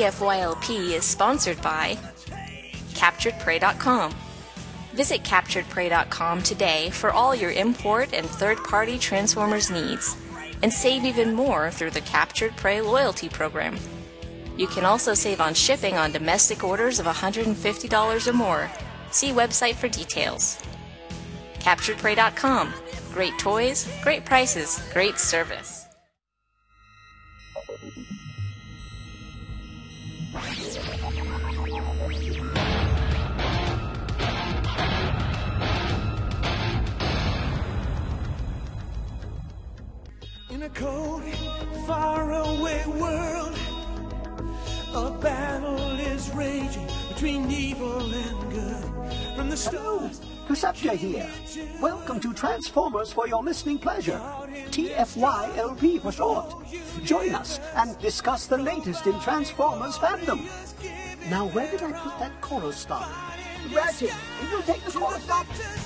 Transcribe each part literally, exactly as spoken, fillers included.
F Y L P is sponsored by Captured Prey dot com. Visit Captured Prey dot com today for all your import and third-party Transformers needs, and save even more through the Captured Prey loyalty program. You can also save on shipping on domestic orders of one hundred fifty dollars or more. See website for details. Captured Prey dot com. Great toys, great prices, great service. In a cold, faraway world, a battle is raging between evil and good. From the stone, Perceptia here. Welcome to Transformers for your listening pleasure. T F Y L P for short. Join us and discuss the latest in Transformers fandom. Now, where did I put that chorus stop? Ratchet, will you take the chorus stop?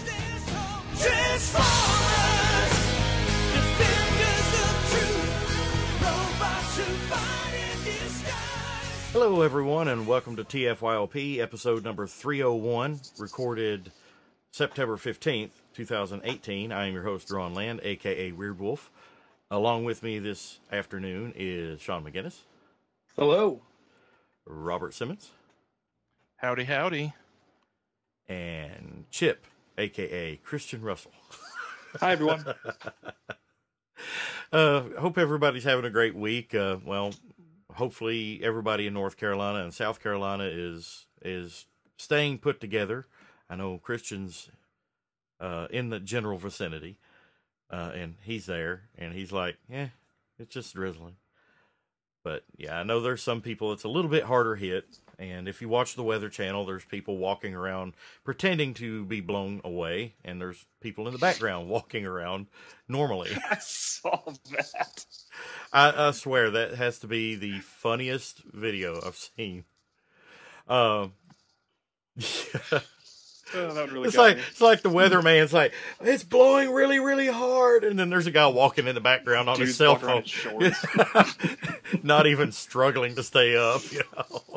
Transformers, defenders of truth, robots who fight in disguise. Hello, everyone, and welcome to T F Y L P, episode number three oh one, recorded September fifteenth, two thousand eighteen. I am your host, Ron Land, a k a. Weird Wolf. Along with me this afternoon is Sean McGinnis. Hello. Robert Simmons. Howdy, howdy. And Chip, a k a. Christian Russell. Hi, everyone. uh, hope everybody's having a great week. Uh, well, hopefully everybody in North Carolina and South Carolina is is staying put together. I know Christian's uh, in the general vicinity, uh, and he's there, and he's like, eh, it's just drizzling. But, yeah, I know there's some people it's a little bit harder hit, and if you watch the Weather Channel, there's people walking around pretending to be blown away, and there's people in the background walking around normally. I saw that. I, I swear, that has to be the funniest video I've seen. Um, yeah. Oh, that really it's got like me. it's like the weatherman's like, it's blowing really, really hard, and then there's a guy walking in the background on Dude's his cell walking around phone, in shorts. not even struggling to stay up, you know.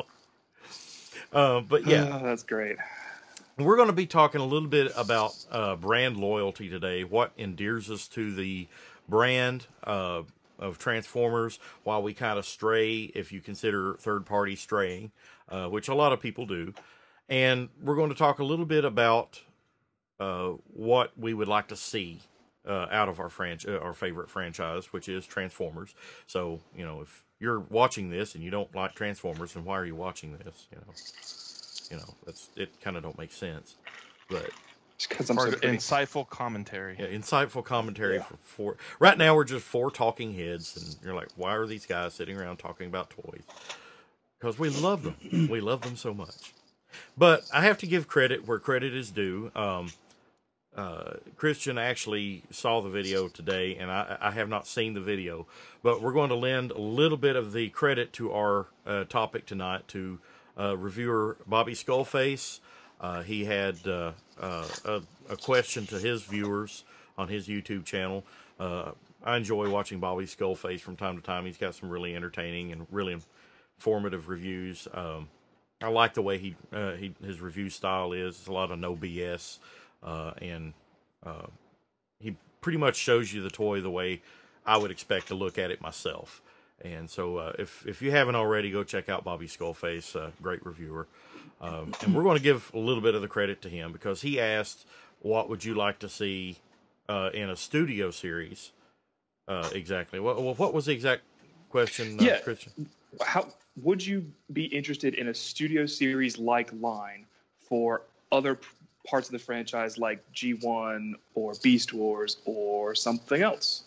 Uh, but yeah, Oh, that's great. we're going to be talking a little bit about uh, brand loyalty today. What endears us to the brand uh, of Transformers, while we kind of stray, if you consider third-party straying, uh, which a lot of people do. And we're going to talk a little bit about uh, what we would like to see uh, out of our franch- uh, our favorite franchise, which is Transformers. So, you know, if you're watching this and you don't like Transformers, then why are you watching this? You know, you know, that's it. Kind of don't make sense, but Just because I'm For so pretty. insightful commentary. yeah, insightful commentary Yeah. for four. Right now, we're just four talking heads, and you're like, why are these guys sitting around talking about toys? Because we love them. We love them so much. But I have to give credit where credit is due. Um, uh, Christian actually saw the video today, and I, I have not seen the video. But we're going to lend a little bit of the credit to our uh, topic tonight to uh, reviewer Bobby Skullface. Uh, he had uh, uh, a, a question to his viewers on his YouTube channel. Uh, I enjoy watching Bobby Skullface from time to time. He's got some really entertaining and really informative reviews. Um, I like the way he, uh, he his review style is. It's a lot of no B S, uh, and uh, he pretty much shows you the toy the way I would expect to look at it myself. And so, uh, if if you haven't already, go check out Bobby Skullface, uh, great reviewer. Um, and we're going to give a little bit of the credit to him because he asked, "What would you like to see uh, in a studio series?" Uh, exactly. What what was the exact question, uh, Yeah. Christian? How would you be interested in a studio series like line for other p- parts of the franchise, like G one or Beast Wars or something else?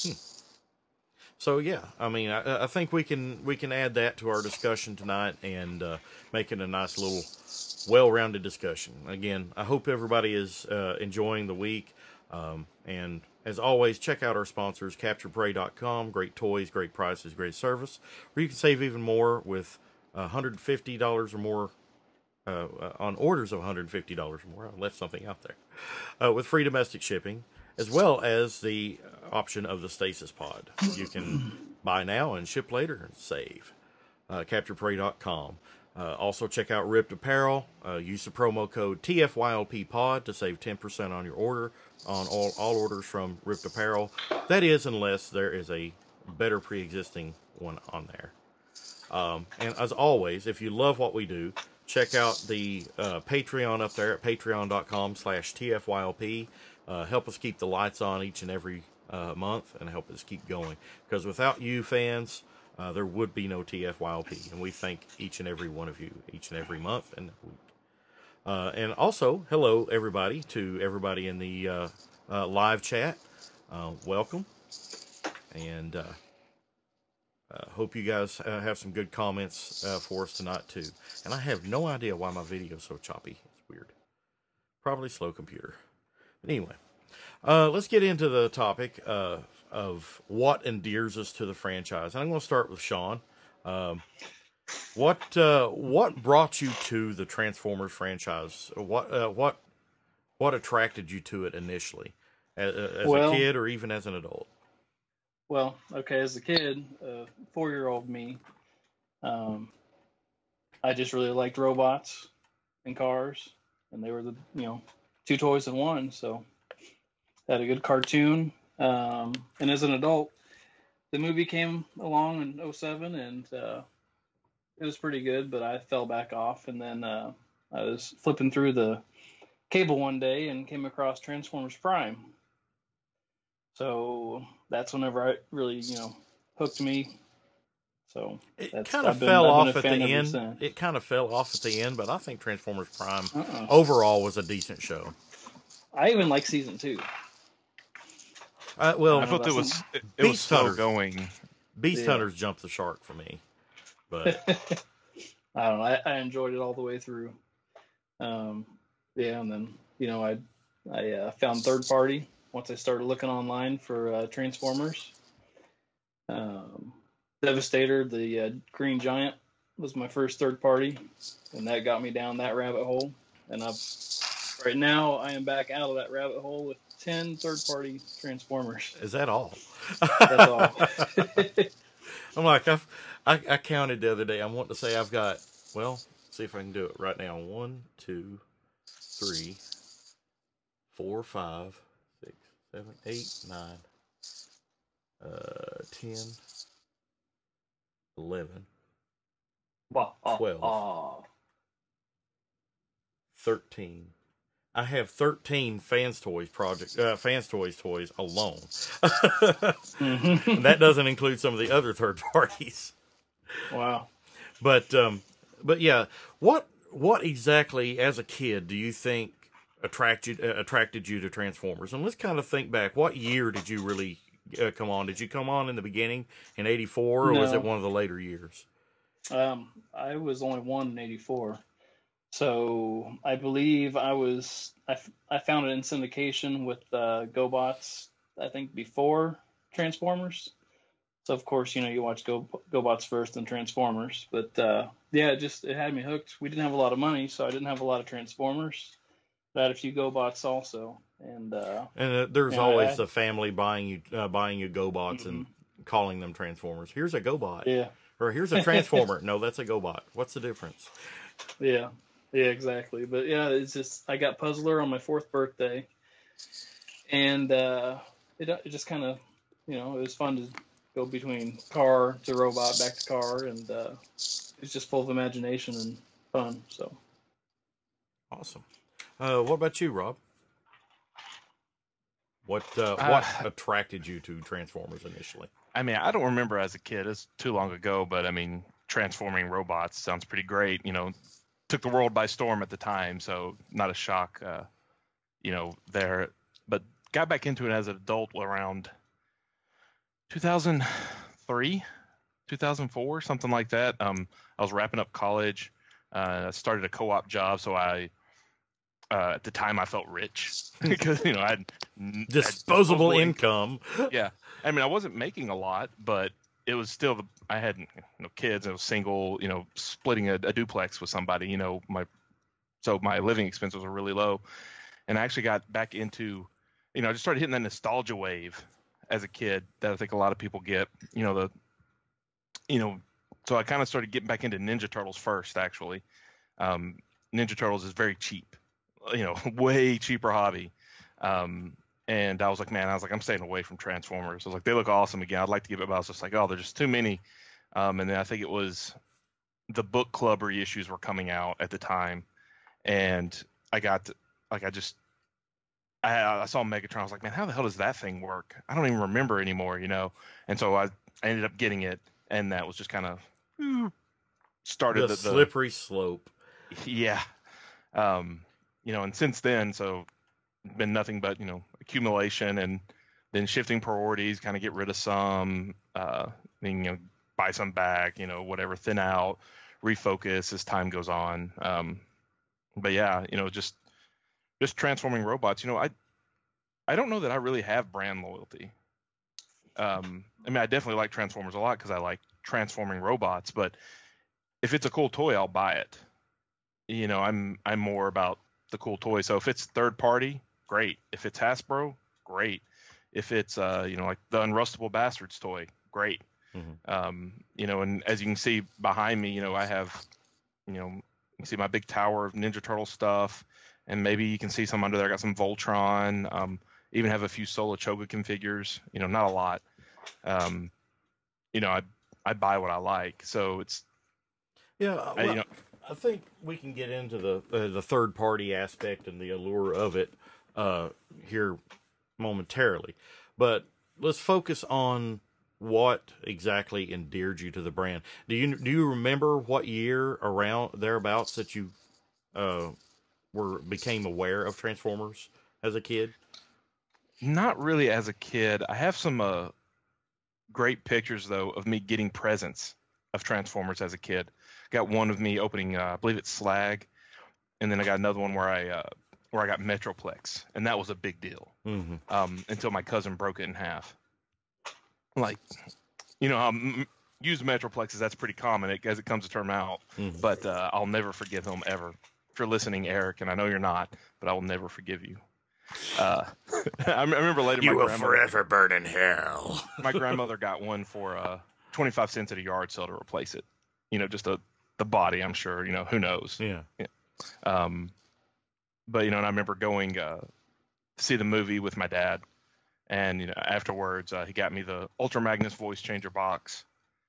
So yeah, I mean, I, I think we can we can add that to our discussion tonight and uh, make it a nice little well-rounded discussion. Again, I hope everybody is uh, enjoying the week. Um, and as always, check out our sponsors, Captured Prey dot com. Great toys, great prices, great service. Where you can save even more with one hundred fifty dollars or more uh, uh, on orders of one hundred fifty dollars or more. I left something out there. Uh, with free domestic shipping, as well as the option of the Stasis Pod. You can buy now and ship later and save. uh, captured prey dot com. Uh, also, check out Ripped Apparel. Uh, use the promo code T F Y L P pod to save ten percent on your order, on all, all orders from Ripped Apparel. That is, unless there is a better pre-existing one on there. Um, and as always, if you love what we do, check out the uh, Patreon up there at patreon dot com slash T F Y L P. Uh, help us keep the lights on each and every uh, month and help us keep going. Because without you fans, Uh, there would be no T F Y L P, and we thank each and every one of you each and every month and week. Uh, and also, hello everybody to everybody in the uh, uh, live chat. Uh, welcome, and uh, uh, hope you guys uh, have some good comments uh, for us tonight too. And I have no idea why my video is so choppy. It's weird. Probably slow computer. But anyway, uh, let's get into the topic. Uh, of what endears us to the franchise. And I'm going to start with Sean. Um, what uh, what brought you to the Transformers franchise? What uh, what what attracted you to it initially, as, as well, a kid or even as an adult? Well, okay, as a kid, uh, four-year-old me, um, I just really liked robots and cars, and they were the you know two toys in one. So had a good cartoon. Um, and as an adult, the movie came along in oh seven, and uh, it was pretty good, but I fell back off. And then uh, I was flipping through the cable one day and came across Transformers Prime. So that's whenever I really, you know, hooked me. So it that's, kind of I've been, fell I've been off a at the fan ever end. since. It kind of fell off at the end, but I think Transformers Prime Uh-uh. overall was a decent show. I even like season two. Uh, well, I thought it was it, it Beast was slow Hunters. going. Beast Yeah. Hunters jumped the shark for me, but I don't know. I, I enjoyed it all the way through. Um, yeah, and then you know I I uh, found third party once I started looking online for uh, Transformers. Um, Devastator, the uh, Green Giant, was my first third party, and that got me down that rabbit hole. And I've right now I am back out of that rabbit hole with ten third party Transformers. is that all? That's all. I'm like, I've, I I counted the other day. I'm wanting to say I've got, well, see if I can do it right now. One, two, three, four, five, six, seven, eight, nine, uh, ten, eleven, Wow. twelve. Oh. thirteen. I have thirteen Fans Toys project, uh, Fans Toys toys alone. Mhm. That doesn't include some of the other third parties. Wow. But um, but yeah, what what exactly as a kid do you think attracted uh, attracted you to Transformers? And let's kind of think back. What year did you really uh, come on? Did you come on in the beginning in eighty-four, or was No. it one of the later years? Um, I was only one in eighty-four. So I believe I was, I, f- I found it in syndication with uh, GoBots, I think before Transformers. So of course, you know, you watch Go GoBots first and Transformers. But uh, yeah, it just, it had me hooked. We didn't have a lot of money, so I didn't have a lot of Transformers. But I had a few GoBots also. And uh, And uh, there's Yeah, always I- the family buying you uh, buying you GoBots and calling them Transformers. Here's a GoBot. yeah, Or here's a Transformer. No, that's a GoBot. What's the difference? yeah, yeah, exactly. But yeah, it's just, I got Puzzler on my fourth birthday. And uh, it, it just kind of, you know, it was fun to go between car to robot, back to car. And uh, it's just full of imagination and fun. So. Awesome. Uh, what about you, Rob? What uh, Uh, what attracted you to Transformers initially? I mean, I don't remember as a kid. It's too long ago, but I mean, transforming robots sounds pretty great. You know, took the world by storm at the time, so not a shock, uh, you know, there. But got back into it as an adult around two thousand three, two thousand four, something like that. Um, I was wrapping up college. Uh, I started a co-op job, so I, uh, at the time, I felt rich because you know I had n- had Disposable income. yeah, I mean, I wasn't making a lot, but it was still the I had you know kids. I was single, you know, splitting a, a duplex with somebody. You know, my so my living expenses were really low, and I actually got back into, you know, I just started hitting that nostalgia wave as a kid that I think a lot of people get. You know, the, you know, so I kind of started getting back into Ninja Turtles first, actually. Um, Ninja Turtles is very cheap, you know, way cheaper hobby. Um, and I was like, man, I was like, I'm staying away from Transformers. I was like, they look awesome again. I'd like to give it, but I was just like, oh, there's just too many. Um, and then I think it was the book club reissues were coming out at the time. And I got, like, I just, I, I saw Megatron. I was like, man, how the hell does that thing work? I don't even remember anymore, you know? And so I, I ended up getting it. And that was just kind of started the, the, the slippery slope. Yeah. Um, you know, and since then, so been nothing but, you know, accumulation and then shifting priorities, kind of get rid of some, uh, then, you know, buy some back, you know, whatever, thin out, refocus as time goes on. Um, but yeah, you know, just, just transforming robots, you know, I, I don't know that I really have brand loyalty. Um, I mean, I definitely like Transformers a lot because I like transforming robots, but if it's a cool toy, I'll buy it. You know, I'm I'm more about the cool toy. So if it's third party, great. If it's Hasbro, great. If it's uh, you know, like the Unrustable Bastards toy, great. Mm-hmm. Um, you know, and as you can see behind me, you know, I have, you know, you can see my big tower of Ninja Turtle stuff, and maybe you can see some under there. I got some Voltron. Um, even have a few Sola Chogokin figures. You know, not a lot. Um, you know, I I buy what I like. So it's yeah. Well, I, you know. I think we can get into the uh, the third party aspect and the allure of it uh, here momentarily, but let's focus on what exactly endeared you to the brand. Do you do you remember what year around thereabouts that you uh, were became aware of Transformers as a kid? Not really as a kid. I have some uh, great pictures though of me getting presents of Transformers as a kid. Got one of me opening, uh, I believe it's Slag, and then I got another one where I uh, where I got Metroplex, and that was a big deal. Mm-hmm. Um, until my cousin broke it in half. Like, you know, um, used Metroplexes, that's pretty common as it comes to term out. Mm-hmm. But uh, I'll never forgive him ever. If you're listening, Eric, and I know you're not, but I will never forgive you. Uh, I remember later you my will grandmother, forever burn in hell. My grandmother got one for uh, twenty-five cents at a yard sale to replace it. You know, just a the body, I'm sure, you know, who knows? Yeah. yeah. Um, but, you know, and I remember going uh, to see the movie with my dad. And, you know, afterwards, uh, he got me the Ultra Magnus voice changer box.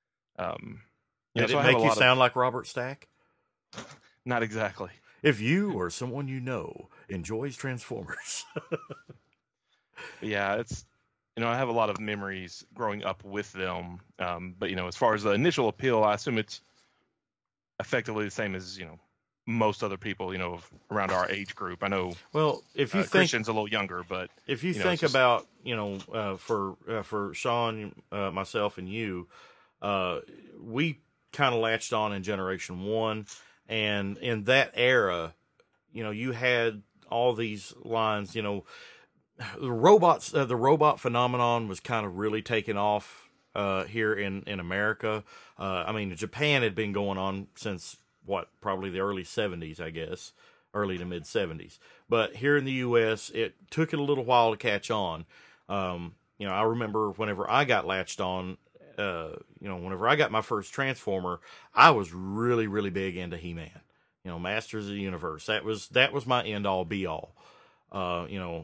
Um, you Did know, it so make you sound of... like Robert Stack? Not exactly. If you or someone you know enjoys Transformers. Yeah, it's, you know, I have a lot of memories growing up with them. Um, but, you know, as far as the initial appeal, I assume it's effectively the same as, you know, most other people, you know, around our age group. I know. Well, if you uh, think Christian's a little younger, but if you, you know, think just... about, you know, uh, for uh, for Sean, uh, myself, and you, uh, we kind of latched on in Generation One, and in that era, you know, you had all these lines. You know, the robots, uh, the robot phenomenon was kind of really taking off uh, here in in America. Uh, I mean, Japan had been going on since what, probably the early seventies, I guess, early to mid seventies. But here in the U S, it took it a little while to catch on. Um, you know, I remember whenever I got latched on, uh, you know, whenever I got my first Transformer, I was really, really big into He-Man. You know, Masters of the Universe. That was that was my end all be all. Uh, you know,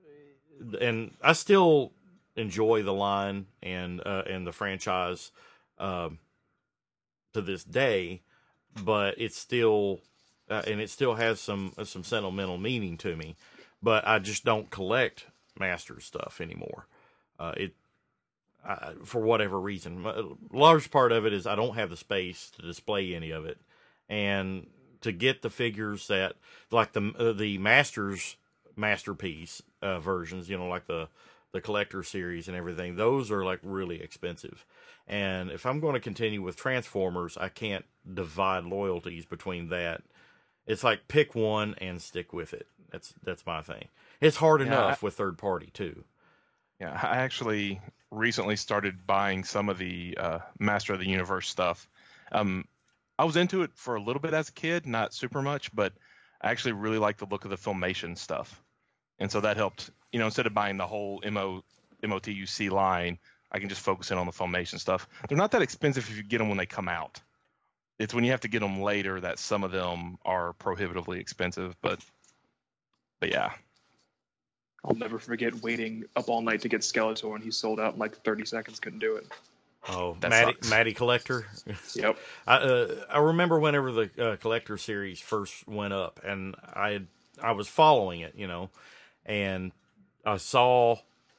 and I still enjoy the line and uh, and the franchise uh, to this day, but it's still uh, and it still has some uh, some sentimental meaning to me. But I just don't collect Masters stuff anymore. Uh, it I, for whatever reason, a large part of it is I don't have the space to display any of it, and to get the figures that like the uh, the Masters masterpiece uh, versions, you know, like the the collector series and everything, those are like really expensive. And if I'm going to continue with Transformers, I can't divide loyalties between that. It's like pick one and stick with it. That's that's my thing. It's hard yeah, enough I, with third party too. Yeah, I actually recently started buying some of the uh, Master of the Universe stuff. Um, I was into it for a little bit as a kid, not super much, but I actually really liked the look of the Filmation stuff. And so that helped, you know, instead of buying the whole M O, M O T U C line, I can just focus in on the Filmation stuff. They're not that expensive if you get them when they come out. It's when you have to get them later that some of them are prohibitively expensive. But, but yeah. I'll never forget waiting up all night to get Skeletor, and he sold out in like thirty seconds. Couldn't do it. Oh, That Matty, sucks. Matty Collector. Yep. I uh, I remember whenever the uh, Collector series first went up, and I had, I was following it, you know, and I saw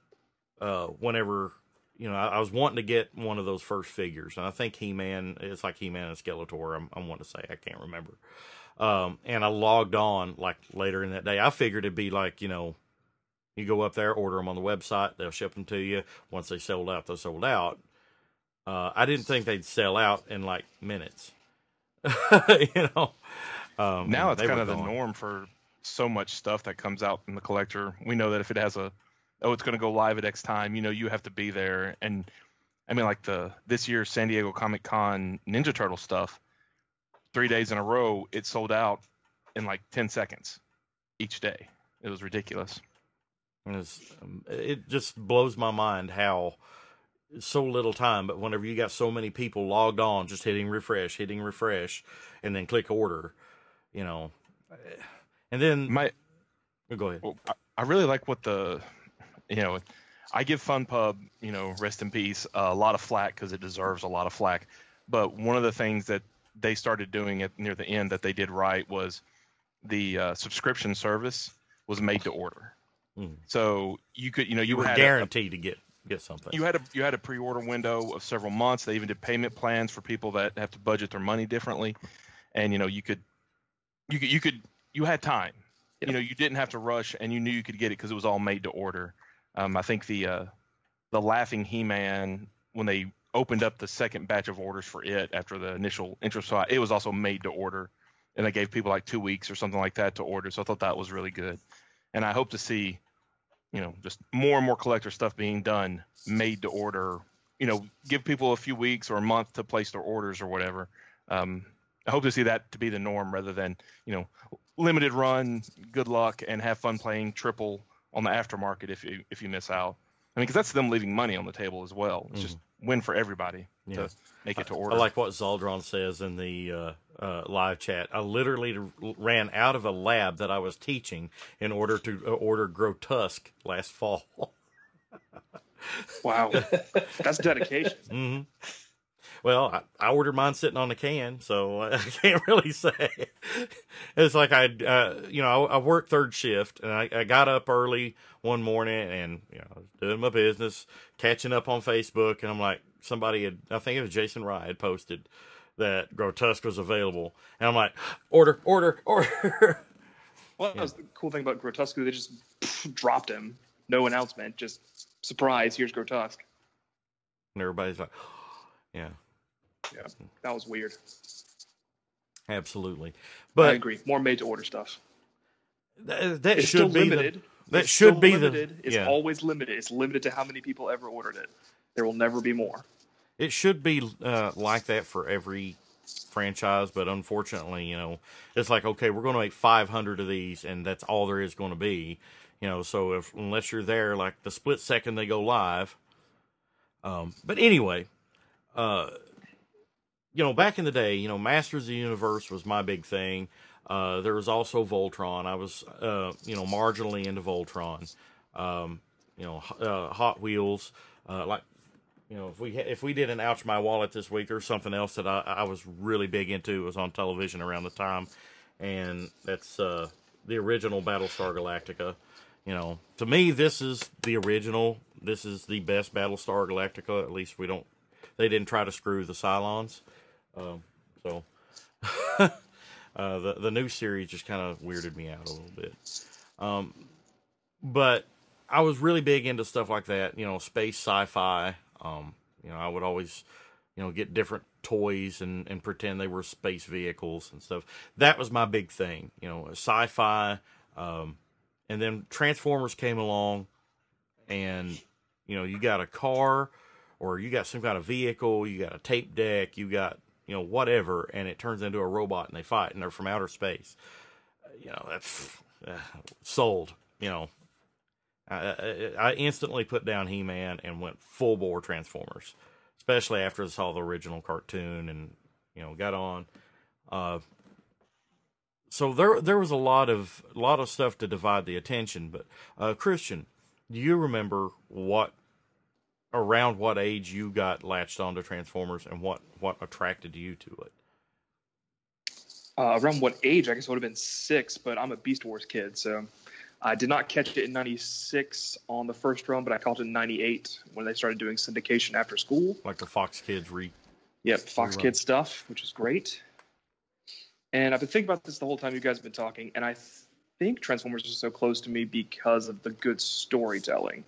uh, whenever, you know, I, I was wanting to get one of those first figures, and I think He-Man, it's like He-Man and Skeletor, I'm, I'm wanting to say, I can't remember. Um, and I logged on like later in that day. I figured it'd be like, you know, you go up there, order them on the website, they'll ship them to you. Once they sold out, they sold out. Uh, I didn't think they'd sell out in like minutes. you know, um, Now it's they kind were of the gone. norm for so much stuff that comes out in the Collector. We know that if it has a, oh, it's going to go live at X time, you know, you have to be there. And I mean, like the this year's San Diego Comic Con Ninja Turtle stuff, three days in a row, it sold out in like ten seconds each day. It was ridiculous. And it's, um, it just blows my mind how so little time, but whenever you got so many people logged on, just hitting refresh, hitting refresh, and then click order, you know, and then My, oh, go ahead. well, I, I really like what the, you know, I give FunPub, you know, rest in peace, a lot of flack because it deserves a lot of flack. But one of the things that they started doing at near the end that they did right was the uh, subscription service was made to order. Mm. So you could, you know, you, You were had a- guaranteed to get get something. you had a you had a pre-order window of several months. They even did payment plans for people that have to budget their money differently, and you know you could you could you could you had time. Yep. You know, you didn't have to rush, and you knew you could get it because it was all made to order. Um, I think the uh, the Laughing He-Man, when they opened up the second batch of orders for it after the initial intro slot, it was also made to order, and they gave people like two weeks or something like that to order. So I thought that was really good, and I hope to see, you know, just more and more collector stuff being done, made to order. You know, give people a few weeks or a month to place their orders or whatever. Um, I hope to see that to be the norm rather than, you know, limited run, good luck, and have fun playing triple on the aftermarket if you if you miss out. I mean, because that's them leaving money on the table as well. It's just win for everybody Yeah. to make it to I order. like what Zaldron says in the uh, uh, live chat. I literally ran out of a lab that I was teaching in order to uh, order Grotesque last fall. Wow. That's dedication. hmm Well, I, I ordered mine sitting on the can, so I can't really say. It's like I, uh, you know, I, I worked third shift, and I, I got up early one morning, and you know, I was doing my business, catching up on Facebook, and I'm like, somebody had, I think it was Jason Rye had posted that Grotesque was available, and I'm like, order, order, order. Well, that was the cool thing about Grotesque. They just pff, dropped him. No announcement. Just surprise. Here's Grotesque. And everybody's like, yeah, Yeah, that was weird. absolutely. I But agree. More made-to-order stuff. th- that It's should still be limited. the that It's should still be limited. the It's yeah. always limited. It's limited to how many people ever ordered it. There will never be more. It should be uh, like that for every franchise, but unfortunately, you know, it's like, okay, we're going to make five hundred of these, and that's all there is going to be. You know, so if unless you're there, like the split second they go live. Um, but anyway, uh, you know, back in the day, you know, Masters of the Universe was my big thing. Uh, there was also Voltron. I was, uh, you know, marginally into Voltron. Um, you know, uh, Hot Wheels, uh, like. You know, if we if we did an Ouch My Wallet this week or something else that I, I was really big into, it was on television around the time, and that's uh, the original Battlestar Galactica. You know, to me, this is the original. This is the best Battlestar Galactica. At least we don't, they didn't try to screw the Cylons. Um, so uh, the the new series just kind of weirded me out a little bit. Um, but I was really big into stuff like that. You know, space sci-fi. Um, you know, I would always, you know, get different toys and, and pretend they were space vehicles and stuff. That was my big thing, you know, sci-fi. Um, and then Transformers came along, and, you know, you got a car or you got some kind of vehicle, you got a tape deck, you got, you know, whatever, and it turns into a robot and they fight and they're from outer space. You know, that's uh, sold, you know. I, I, I instantly put down He-Man and went full bore Transformers, especially after I saw the original cartoon and, you know, got on. Uh, so there there was a lot of a lot of stuff to divide the attention. But uh, Christian, do you remember what around what age you got latched onto Transformers and what, what attracted you to it? Uh, around what age? I guess it would have been six, but I'm a Beast Wars kid, so I did not catch it in ninety-six on the first run, but I caught it in ninety-eight when they started doing syndication after school. Like the Fox Kids re. Yep, Fox rerun. Kids stuff, which is great. And I've been thinking about this the whole time you guys have been talking, and I th- think Transformers are so close to me because of the good storytelling.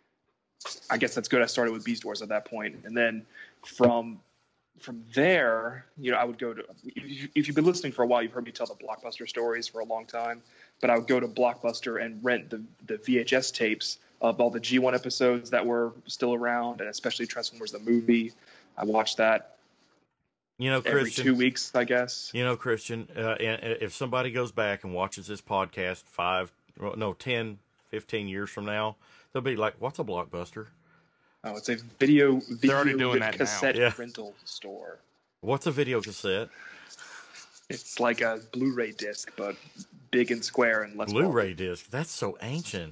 I guess that's good. I started with Beast Wars at that point, and then from from there, you know, I would go to. If, if you've been listening for a while, you've heard me tell the Blockbuster stories for a long time. But I would go to Blockbuster and rent the the V H S tapes of all the G one episodes that were still around, and especially Transformers the movie. I watched that. You know, every Christian, two weeks, I guess. You know, Christian, uh, if somebody goes back and watches this podcast five, no, ten, fifteen years from now, they'll be like, "What's a Blockbuster?" Oh, it's a video, video already doing that now. cassette Yeah. rental store. What's a video cassette? It's like a Blu-ray disc, but big and square and less. Blu-ray disc. That's so ancient.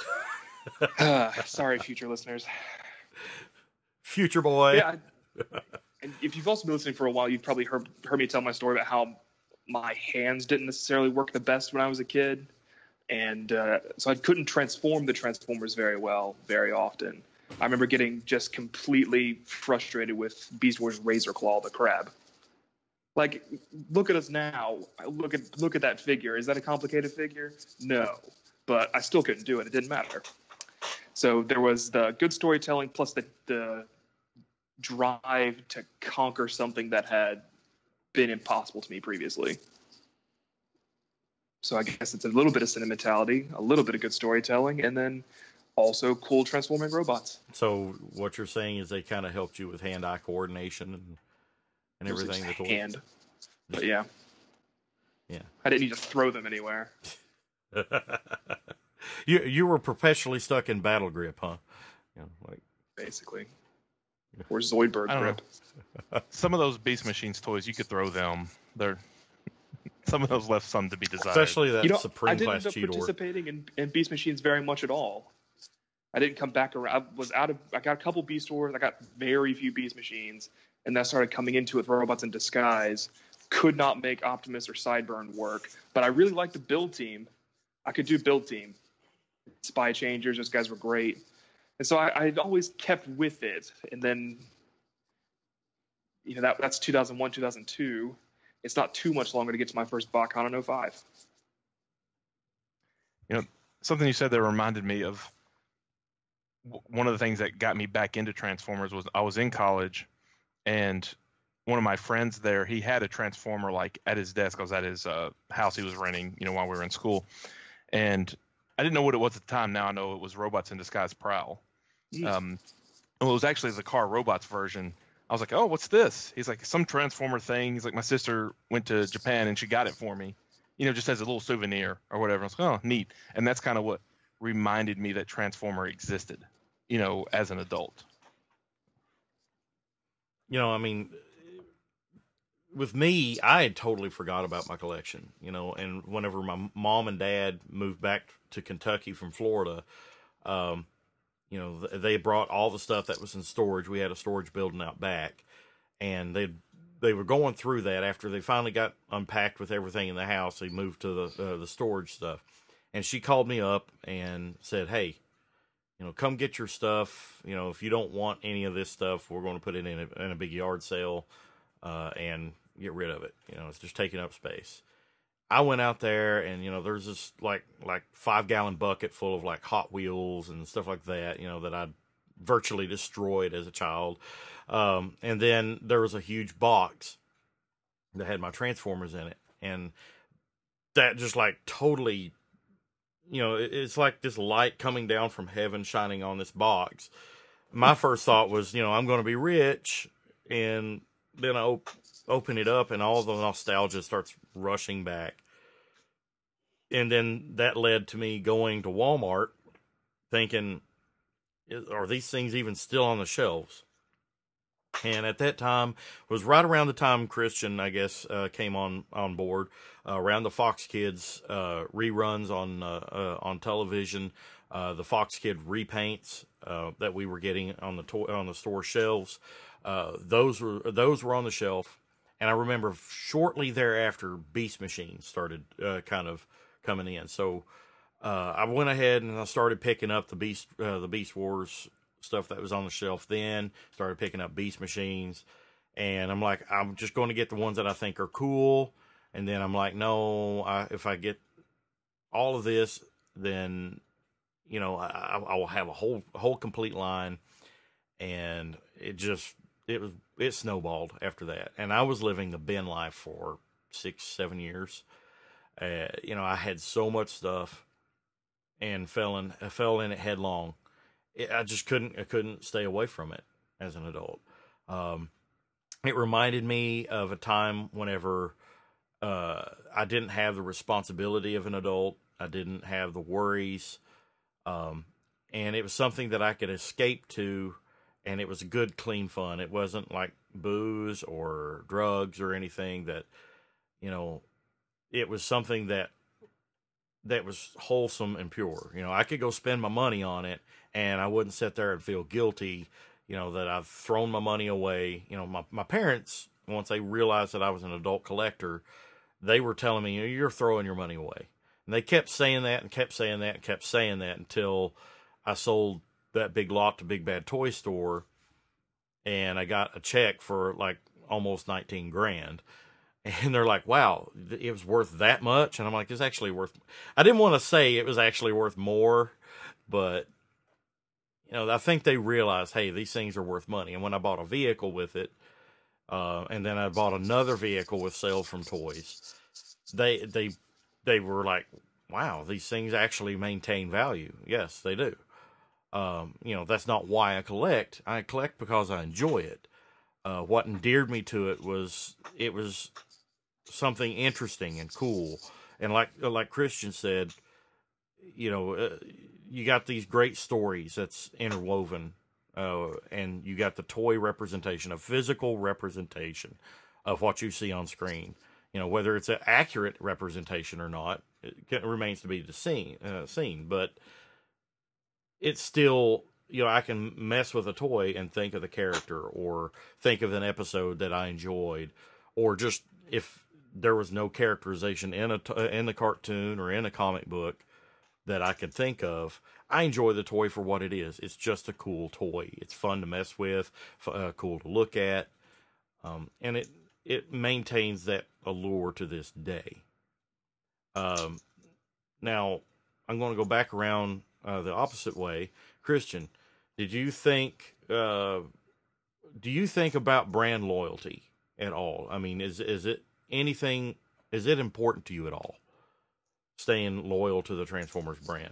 Uh, sorry, future listeners. Future boy. Yeah, I, and if you've also been listening for a while, you've probably heard heard me tell my story about how my hands didn't necessarily work the best when I was a kid, and uh, so I couldn't transform the Transformers very well, very often. I remember getting just completely frustrated with Beast Wars Razor Claw, the crab. Like, look at us now. Look at look at that figure. Is that a complicated figure? No, but I still couldn't do it. It didn't matter. So there was the good storytelling plus the the drive to conquer something that had been impossible to me previously. So I guess it's a little bit of sentimentality, a little bit of good storytelling, and then also cool transforming robots. So what you're saying is they kind of helped you with hand-eye coordination and, and everything. It was that hand. But yeah. Yeah. I didn't need to throw them anywhere. you you were perpetually stuck in battle grip, huh? You know, like basically. Or Zoidberg I don't grip. know. Some of those Beast Machines toys, you could throw them. They're some of those left some to be desired. especially that You know, I Supreme didn't Class end up Cheetor. participating in, in Beast Machines very much at all. I didn't come back around. I was out of. I got a couple Beast Wars. I got very few Beast Machines, and then I started coming into it with Robots in Disguise. Could not make Optimus or Sideburn work, but I really liked the Build Team. I could do Build Team. Spy Changers, those guys were great, and so I, I always kept with it. And then, you know, that that's two thousand one, two thousand two. It's not too much longer to get to my first BotCon in oh five. You know, something you said that reminded me of one of the things that got me back into Transformers was I was in college, and one of my friends there, he had a Transformer like at his desk. I was at his uh, house he was renting, you know, while we were in school, and I didn't know what it was at the time. Now I know it was Robots in Disguise Prowl. Um, well, it was actually the Car Robots version. I was like, oh, what's this? He's like, some Transformer thing. He's like, my sister went to Japan and she got it for me, you know, just as a little souvenir or whatever. I was like, oh, neat. And that's kind of what reminded me that Transformer existed, you know, as an adult. You know, I mean, with me, I had totally forgot about my collection, you know, and whenever my mom and dad moved back to Kentucky from Florida, um, you know, they brought all the stuff that was in storage. We had a storage building out back, and they they were going through that after they finally got unpacked with everything in the house. They moved to the uh, the storage stuff, and she called me up and said, "Hey, you know, come get your stuff. You know, if you don't want any of this stuff, we're going to put it in a, in a big yard sale, uh, and get rid of it. You know, it's just taking up space." I went out there, and, you know, there's this, like, like five-gallon bucket full of, like, Hot Wheels and stuff like that, you know, that I'd virtually destroyed as a child. Um, and then there was a huge box that had my Transformers in it. And that just, like, totally, you know, it, it's like this light coming down from heaven shining on this box. My first thought was, you know, I'm going to be rich. And then I op- open it up, and all the nostalgia starts rushing back. And then that led to me going to Walmart thinking, are these things even still on the shelves? And at that time was right around the time Christian, I guess, uh, came on on board, uh, around the Fox Kids uh, reruns on uh, uh, on television, uh, the Fox Kid repaints uh, that we were getting on the to- on the store shelves. Uh, those were those were on the shelf, and I remember shortly thereafter, Beast Machines started uh, kind of coming in. So uh, I went ahead and I started picking up the Beast uh, the Beast Wars stuff that was on the shelf. Then started picking up Beast Machines, and I'm like, I'm just going to get the ones that I think are cool. And then I'm like, no, I, if I get all of this, then you know I, I will have a whole whole complete line. And it just it was it snowballed after that. And I was living the bin life for six seven years. Uh, you know, I had so much stuff, and fell in I fell in it headlong. I just couldn't, I couldn't stay away from it as an adult. Um, it reminded me of a time whenever, uh, I didn't have the responsibility of an adult. I didn't have the worries. Um, and it was something that I could escape to, and it was good, clean fun. It wasn't like booze or drugs or anything that, you know, it was something that, that was wholesome and pure. You know, I could go spend my money on it, and I wouldn't sit there and feel guilty, you know, that I've thrown my money away. You know, my, my parents, once they realized that I was an adult collector, they were telling me, you're throwing your money away. And they kept saying that and kept saying that and kept saying that until I sold that big lot to Big Bad Toy Store, and I got a check for like almost nineteen grand. And they're like, wow, it was worth that much? And I'm like, it's actually worth, I didn't want to say it was actually worth more, but, you know, I think they realized, hey, these things are worth money. And when I bought a vehicle with it, uh, and then I bought another vehicle with sales from toys, they, they, they were like, wow, these things actually maintain value. Yes, they do. Um, you know, that's not why I collect. I collect because I enjoy it. Uh, what endeared me to it was, it was something interesting and cool. And like, like Christian said, you know, uh, you got these great stories that's interwoven, uh, and you got the toy representation, a physical representation of what you see on screen. You know, whether it's an accurate representation or not, it remains to be the scene, uh, seen, but it's still, you know, I can mess with a toy and think of the character, or think of an episode that I enjoyed, or just if there was no characterization in a in the cartoon or in a comic book that I could think of, I enjoy the toy for what it is. It's just a cool toy. It's fun to mess with, uh, cool to look at, um, and it it maintains that allure to this day. Um, now I'm going to go back around uh, the opposite way. Christian, did you think, uh, do you think about brand loyalty at all? I mean, is, is it anything, is it important to you at all? Staying loyal to the Transformers brand?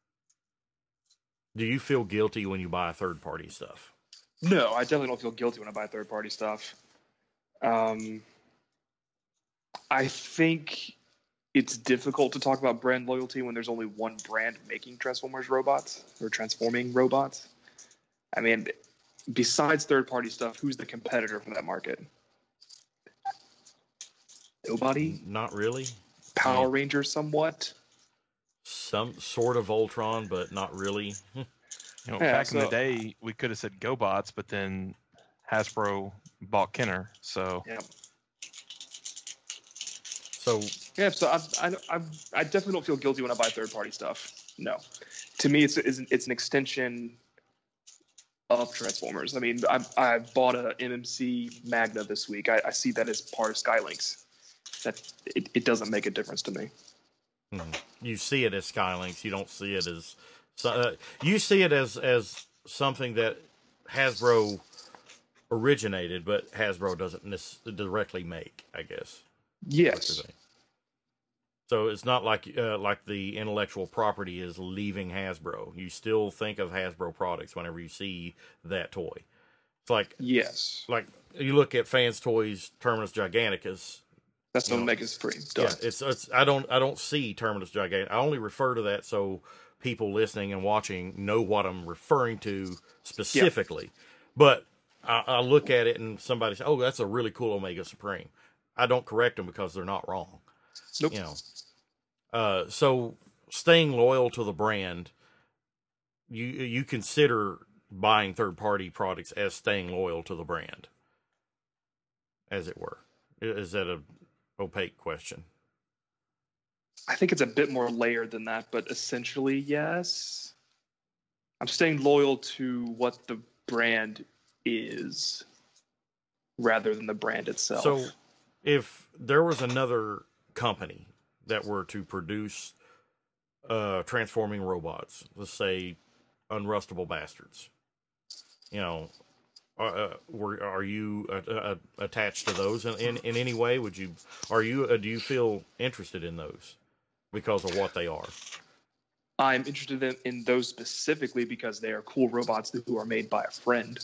Do you feel guilty when you buy third party stuff? No, I definitely don't feel guilty when I buy third party stuff. Um, I think it's difficult to talk about brand loyalty when there's only one brand making Transformers robots, or transforming robots. I mean, besides third-party stuff, who's the competitor for that market? Nobody? Not really. Power yeah. Rangers, somewhat. Some sort of Voltron, but not really. You know, Yeah, back so- in the day, we could have said GoBots, but then Hasbro bought Kenner, so Yeah. So Yeah, so I, I, I, I definitely don't feel guilty when I buy third-party stuff. No. To me, it's, it's, it's an extension of Transformers. I mean, I, I bought a M M C Magna this week. I, I see that as part of Skylinks. That it, it doesn't make a difference to me. you see it as Skylinks. You don't see it as so, uh, you see it as as something that Hasbro originated, but Hasbro doesn't necessarily directly make, I guess. Yes. So it's not like uh, like the intellectual property is leaving Hasbro. You still think of Hasbro products whenever you see that toy. It's like Yes. like you look at Fans Toys Terminus Giganticus. That's You what know, Omega Supreme. Done. Yeah, it's it's I don't I don't see Terminus Giganticus. I only refer to that so people listening and watching know what I'm referring to specifically. Yeah. But I, I look at it and somebody says, "Oh, that's a really cool Omega Supreme." I don't correct them because they're not wrong. Nope. You know. Uh, so staying loyal to the brand, you you consider buying third party products as staying loyal to the brand, as it were. Is that a opaque question? I think it's a bit more layered than that, but essentially, yes. I'm staying loyal to what the brand is rather than the brand itself. So if there was another company that were to produce uh, transforming robots, let's say Unrustable Bastards, you know, uh, were, are you uh, uh, attached to those in, in, in any way? Would you, are you, uh, do you feel interested in those because of what they are? I'm interested in, in those specifically because they are cool robots who are made by a friend.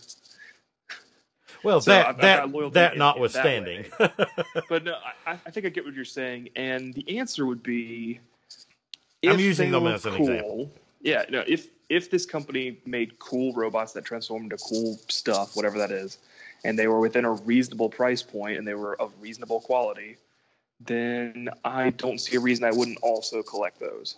Well, so that I've, that I've that in, notwithstanding. In that but no, I, I think I get what you're saying, and the answer would be, if I'm using they them were as an cool, example. Yeah, no, if if this company made cool robots that transform into cool stuff, whatever that is, and they were within a reasonable price point and they were of reasonable quality, then I don't see a reason I wouldn't also collect those.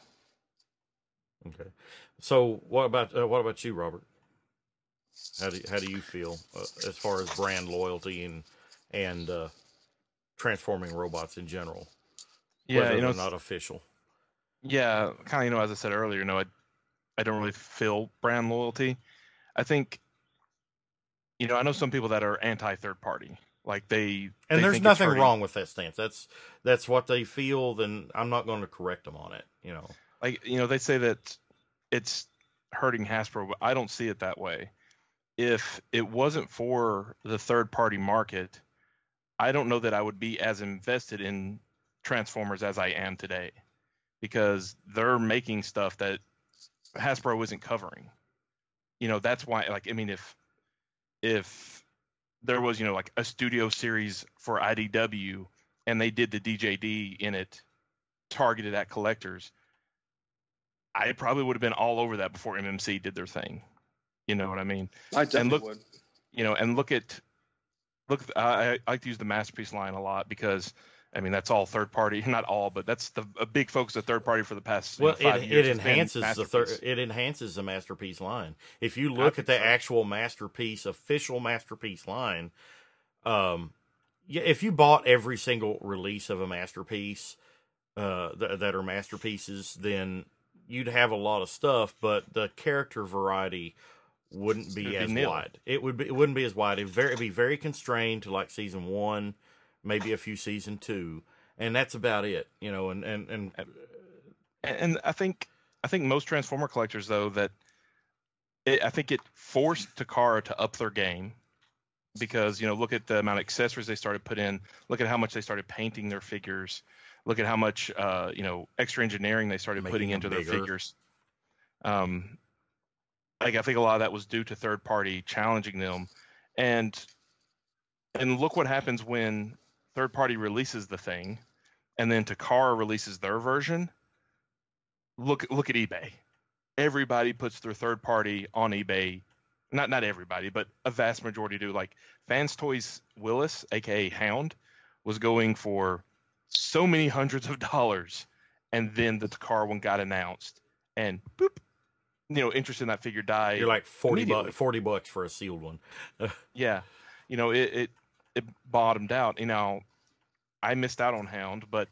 Okay, so what about uh, what about you, Robert? How do how do you feel uh, as far as brand loyalty and and uh, transforming robots in general? Yeah, whether you know, they're not official. Yeah, kind of. You know, as I said earlier, you know, I I don't really feel brand loyalty. I think, you know, I know some people that are anti third party. Like they and they there's think nothing it's hurting. wrong with that stance. That's that's what they feel. Then I'm not going to correct them on it. You know, Like, you know, they say that it's hurting Hasbro, but I don't see it that way. If it wasn't for the third party market, I don't know that I would be as invested in Transformers as I am today, because they're making stuff that Hasbro isn't covering. You know, that's why, like, I mean, if if there was, you know, like a studio series for I D W and they did the D J D in it targeted at collectors, I probably would have been all over that before M M C did their thing. You know what I mean? I definitely and look, would. You know, and look at look. I, I like to use the Masterpiece line a lot because, I mean, that's all third party. Not all, but that's the a big focus of third party for the past well, you know, five it years. it enhances the third. Masterpiece. It enhances the Masterpiece line. If you I look think at the so. actual Masterpiece official Masterpiece line, um, yeah, if you bought every single release of a Masterpiece, uh, th- that are masterpieces, then you'd have a lot of stuff, but the character variety wouldn't be It'd be as nil. wide. It would be. It wouldn't be as wide. It'd, very, it'd be very constrained to like season one, maybe a few season two, and that's about it. You know, and and and And, and I think I think most Transformer collectors, though, that it, I think it forced Takara to up their game, because, you know, look at the amount of accessories they started put in. Look at how much they started painting their figures. Look at how much uh, you know, extra engineering they started Making putting them into their bigger. figures. Um, like I think a lot of that was due to third party challenging them, and and look what happens when third party releases the thing, and then Takara releases their version. Look look at eBay. Everybody puts their third party on eBay. Not not everybody, but a vast majority do. Like Fans Toys Willis, aka Hound, was going for so many hundreds of dollars, and then the Takara one got announced, and boop, you know, interest in that figure died. you're like forty immediately. bucks, forty bucks for a sealed one. Yeah, you know, it, it it bottomed out. You know, I missed out on Hound, but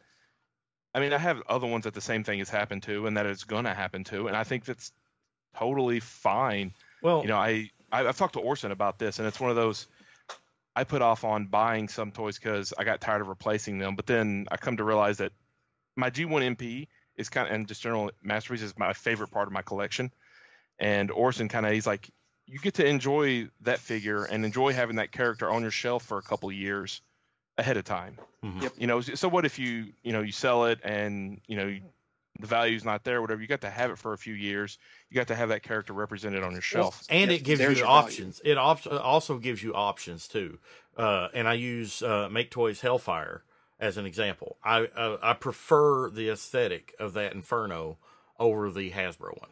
I mean, I have other ones that the same thing has happened to, and that it's going to happen to, and I think that's totally fine. Well, You know, I, I I've talked to Orson about this, and it's one of those I put off on buying some toys because I got tired of replacing them. But then I come to realize that my G one M P is kind of, and just general Masterpiece is my favorite part of my collection. And Orson kind of, he's like, you get to enjoy that figure and enjoy having that character on your shelf for a couple of years ahead of time. Mhm. Yep. You know, so what if you, you know, you sell it and, you know, the value's not there, whatever. You got to have it for a few years. You got to have that character represented on your shelf. and Yes, it gives you there's your value. options. It op- also gives you options too. Uh, and I use uh, Make Toys Hellfire as an example. I uh, I prefer the aesthetic of that Inferno over the Hasbro one.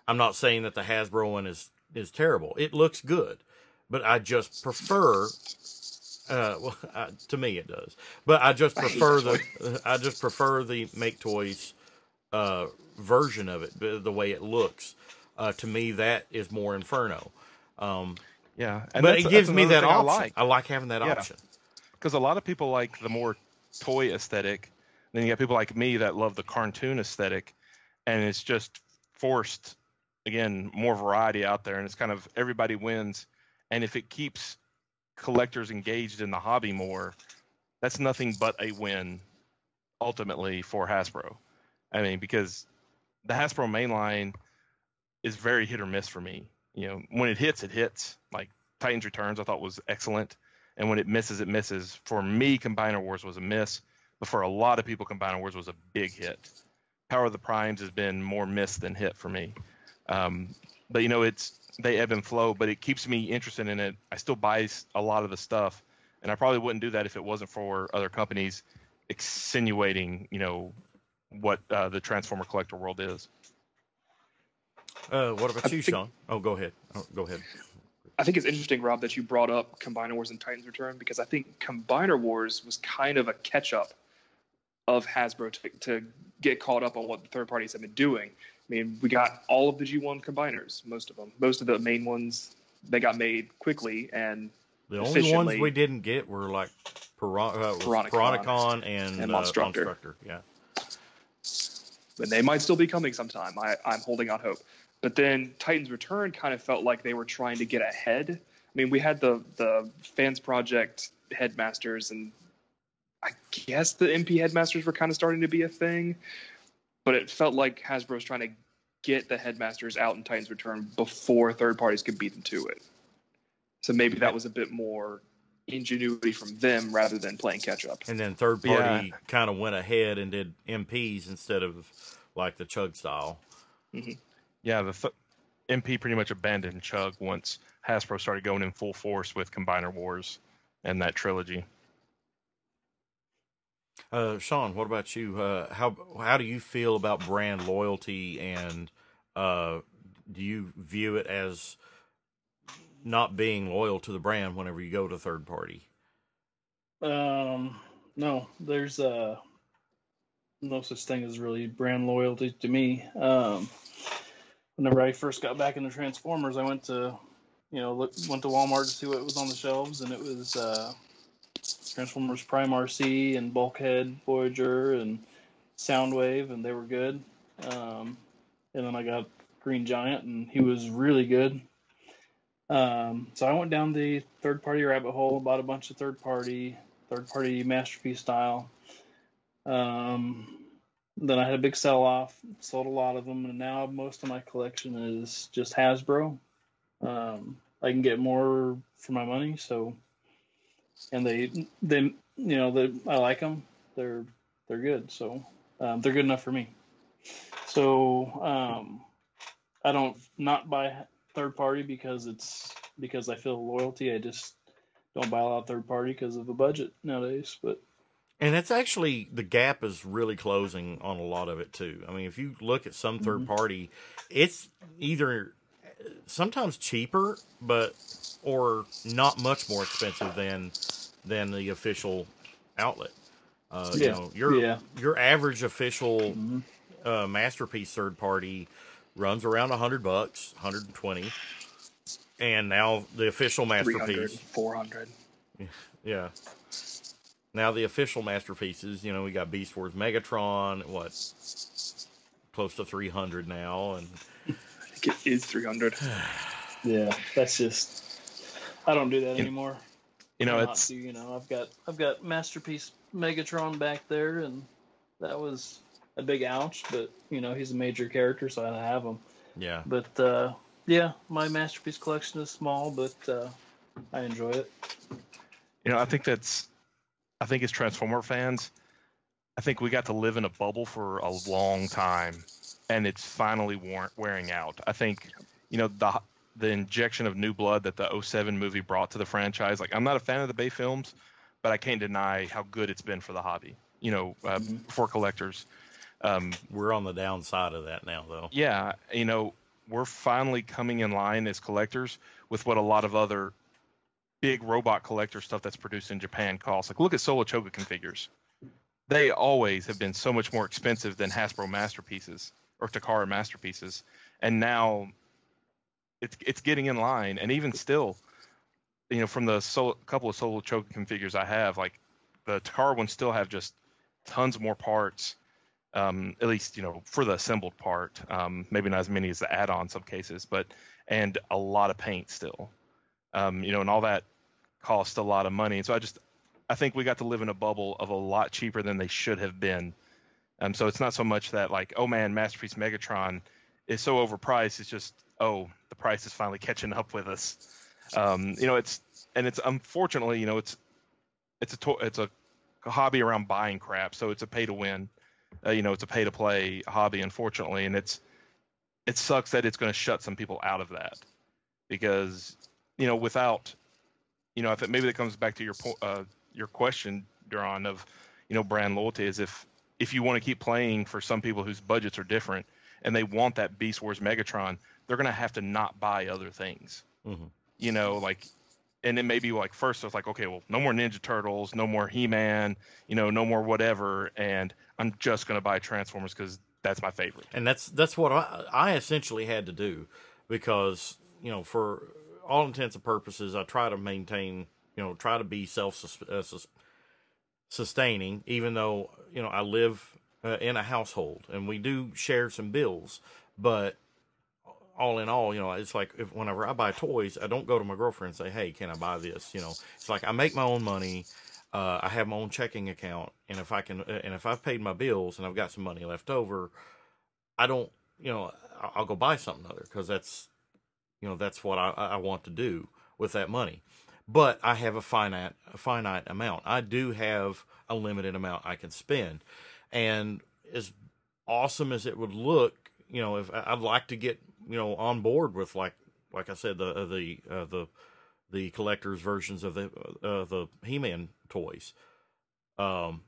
I'm not saying that the Hasbro one is is terrible. It looks good, but I just prefer. Uh, well, I, to me it does, but I just prefer the I just prefer the Make Toys uh, version of it, the, the way it looks. Uh, to me, that is more Inferno. Um, Yeah, and but that's- it gives that's me another that thing I option. like. I like having that Yeah. option. Because a lot of people like the more toy aesthetic. Then you got people like me that love the cartoon aesthetic, and it's just forced, again, more variety out there, and it's kind of everybody wins. And if it keeps collectors engaged in the hobby more, that's nothing but a win, ultimately, for Hasbro. I mean, because the Hasbro mainline is very hit or miss for me. You know, when it hits, it hits. Like Titans Returns, I thought was excellent. And when it misses, it misses. For me, Combiner Wars was a miss, but for a lot of people, Combiner Wars was a big hit. Power of the Primes has been more miss than hit for me. Um, but, you know, it's they ebb and flow, but it keeps me interested in it. I still buy a lot of the stuff, and I probably wouldn't do that if it wasn't for other companies insinuating, you know, what uh, the Transformer collector world is. Uh, what about I you, think- Sean? Oh, go ahead. Oh, go ahead. I think it's interesting, Rob, that you brought up Combiner Wars and Titans Return, because I think Combiner Wars was kind of a catch-up of Hasbro to, to get caught up on what the third parties have been doing. I mean, we got all of the G one combiners, most of them. Most of the main ones, they got made quickly and The only efficiently. ones we didn't get were like Piran- uh, was Piranacon Piranacon and, and uh, Monstructor. Monstructor. Yeah. And they might still be coming sometime. I, I'm holding out hope. But then Titans Return kind of felt like they were trying to get ahead. I mean, we had the, the Fans Project Headmasters, and I guess the M P Headmasters were kind of starting to be a thing. But it felt like Hasbro was trying to get the Headmasters out in Titans Return before third parties could beat them to it. So maybe that was a bit more ingenuity from them rather than playing catch-up. And then third party Yeah. kind of went ahead and did M Ps instead of like the Chug style. Yeah, the th- M P pretty much abandoned Chug once Hasbro started going in full force with Combiner Wars and that trilogy. Uh, Sean, what about you? Uh, how how do you feel about brand loyalty, and uh, do you view it as not being loyal to the brand whenever you go to third party? Um, no, there's uh, no such thing as really brand loyalty to me. Um, whenever I first got back into Transformers, I went to, you know, look, went to Walmart to see what was on the shelves, and it was uh, Transformers Prime R C and Bulkhead, Voyager, and Soundwave, and they were good. Um, and then I got Green Giant, and he was really good. Um, so I went down the third-party rabbit hole, bought a bunch of third-party, third-party Masterpiece style. Um, then I had a big sell-off, sold a lot of them, and now most of my collection is just Hasbro. Um, I can get more for my money, so and they, they, you know, they, I like them. They're they're good, so um, they're good enough for me. So um, I don't not buy third party because it's because I feel loyalty. I just don't buy a lot of third party because of the budget nowadays. But And it's actually, the gap is really closing on a lot of it too. I mean, if you look at some third party, it's either sometimes cheaper, but or not much more expensive than than the official outlet. Uh, You Yeah. know, your Yeah. your average official uh, Masterpiece third party runs around a hundred bucks, hundred and twenty, and now the official three hundred, Masterpiece, four hundred. yeah. Now the official Masterpieces, you know, we got Beast Wars Megatron, what, close to three hundred now, and I think it is three hundred. yeah, that's just I don't do that anymore. You know, I'm not it's to, you know, I've got I've got Masterpiece Megatron back there, and that was a big ouch. But you know, he's a major character, so I have him. yeah. But uh, yeah, my Masterpiece collection is small, but uh, I enjoy it. you know, I think that's, I think as Transformer fans, I think we got to live in a bubble for a long time, and it's finally war- wearing out. I think, you know, the the injection of new blood that the oh seven movie brought to the franchise. Like, I'm not a fan of the Bay films, but I can't deny how good it's been for the hobby. You know, uh, for collectors. Um, We're on the downside of that now, though. yeah, you know, we're finally coming in line as collectors with what a lot of other big robot collector stuff that's produced in Japan costs. Like, look at Solo Chogokin figures. They always have been so much more expensive than Hasbro masterpieces or Takara masterpieces, and now it's it's getting in line. And even still, you know, from the solo, couple of Solo Chogokin figures I have, like the Takara ones still have just tons more parts. Um, at least, you know, for the assembled part, um, maybe not as many as the add-on in some cases, but and a lot of paint still, um, you know, and all that cost a lot of money. And so I just, I think we got to live in a bubble of a lot cheaper than they should have been. Um, so it's not so much that like, oh man, Masterpiece Megatron is so overpriced. It's just, oh, the price is finally catching up with us. Um, you know, it's, and it's unfortunately, you know, it's, it's a, to- it's a hobby around buying crap. So it's a pay to win. Uh, you know, it's a pay-to-play hobby, unfortunately, and it's it sucks that it's going to shut some people out of that because, you know, without, you know, if it, maybe that comes back to your po- uh, your question, Duran, of, you know, brand loyalty is if if you want to keep playing for some people whose budgets are different and they want that Beast Wars Megatron, they're going to have to not buy other things, Mm-hmm. you know, like. And it may be like first it's like, okay, well, no more Ninja Turtles, no more He-Man, you know, no more whatever, and I'm just going to buy Transformers because that's my favorite. And that's that's what I, I essentially had to do because, you know, for all intents and purposes, I try to maintain, you know, try to be self-sustaining, even though, you know, I live uh, in a household and we do share some bills, but all in all, you know, it's like if whenever I buy toys, I don't go to my girlfriend and say, hey, can I buy this? You know, it's like I make my own money. Uh, I have my own checking account. And if I can, and if I've paid my bills and I've got some money left over, I don't, you know, I'll go buy something other because that's, you know, that's what I, I want to do with that money. But I have a finite, a finite amount. I do have a limited amount I can spend. And as awesome as it would look, you know, if I'd like to get, you know, on board with like, like I said, the, uh, the, uh, the, the collector's versions of the, uh, the He-Man toys. Um,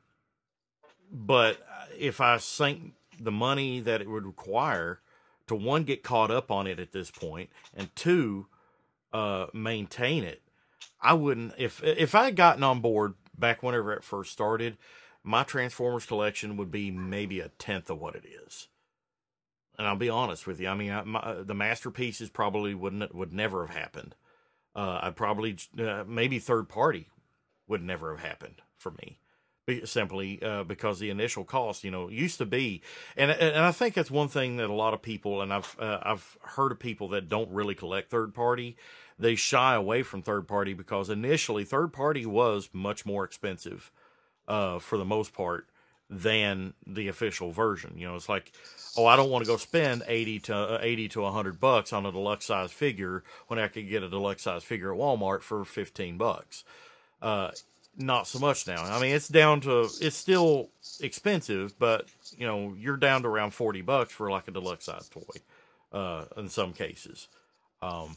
but if I sink the money that it would require to one, get caught up on it at this point, and two, uh, maintain it, I wouldn't, if, if I had gotten on board back whenever it first started, my Transformers collection would be maybe a tenth of what it is. And I'll be honest with you. I mean, I, my, the masterpieces probably wouldn't would never have happened. Uh, I'd probably uh, maybe third party would never have happened for me, be, simply uh, because the initial cost, you know, used to be, and and I think that's one thing that a lot of people, and I've uh, I've heard of people that don't really collect third party, they shy away from third party because initially third party was much more expensive, uh, for the most part, than the official version. You know, it's like, oh, I don't want to go spend eighty to eighty to a hundred bucks on a deluxe size figure when I could get a deluxe size figure at Walmart for fifteen bucks. Uh, not so much now. I mean, it's down to, it's still expensive, but you know, you're down to around forty bucks for like a deluxe size toy, uh, in some cases. Um,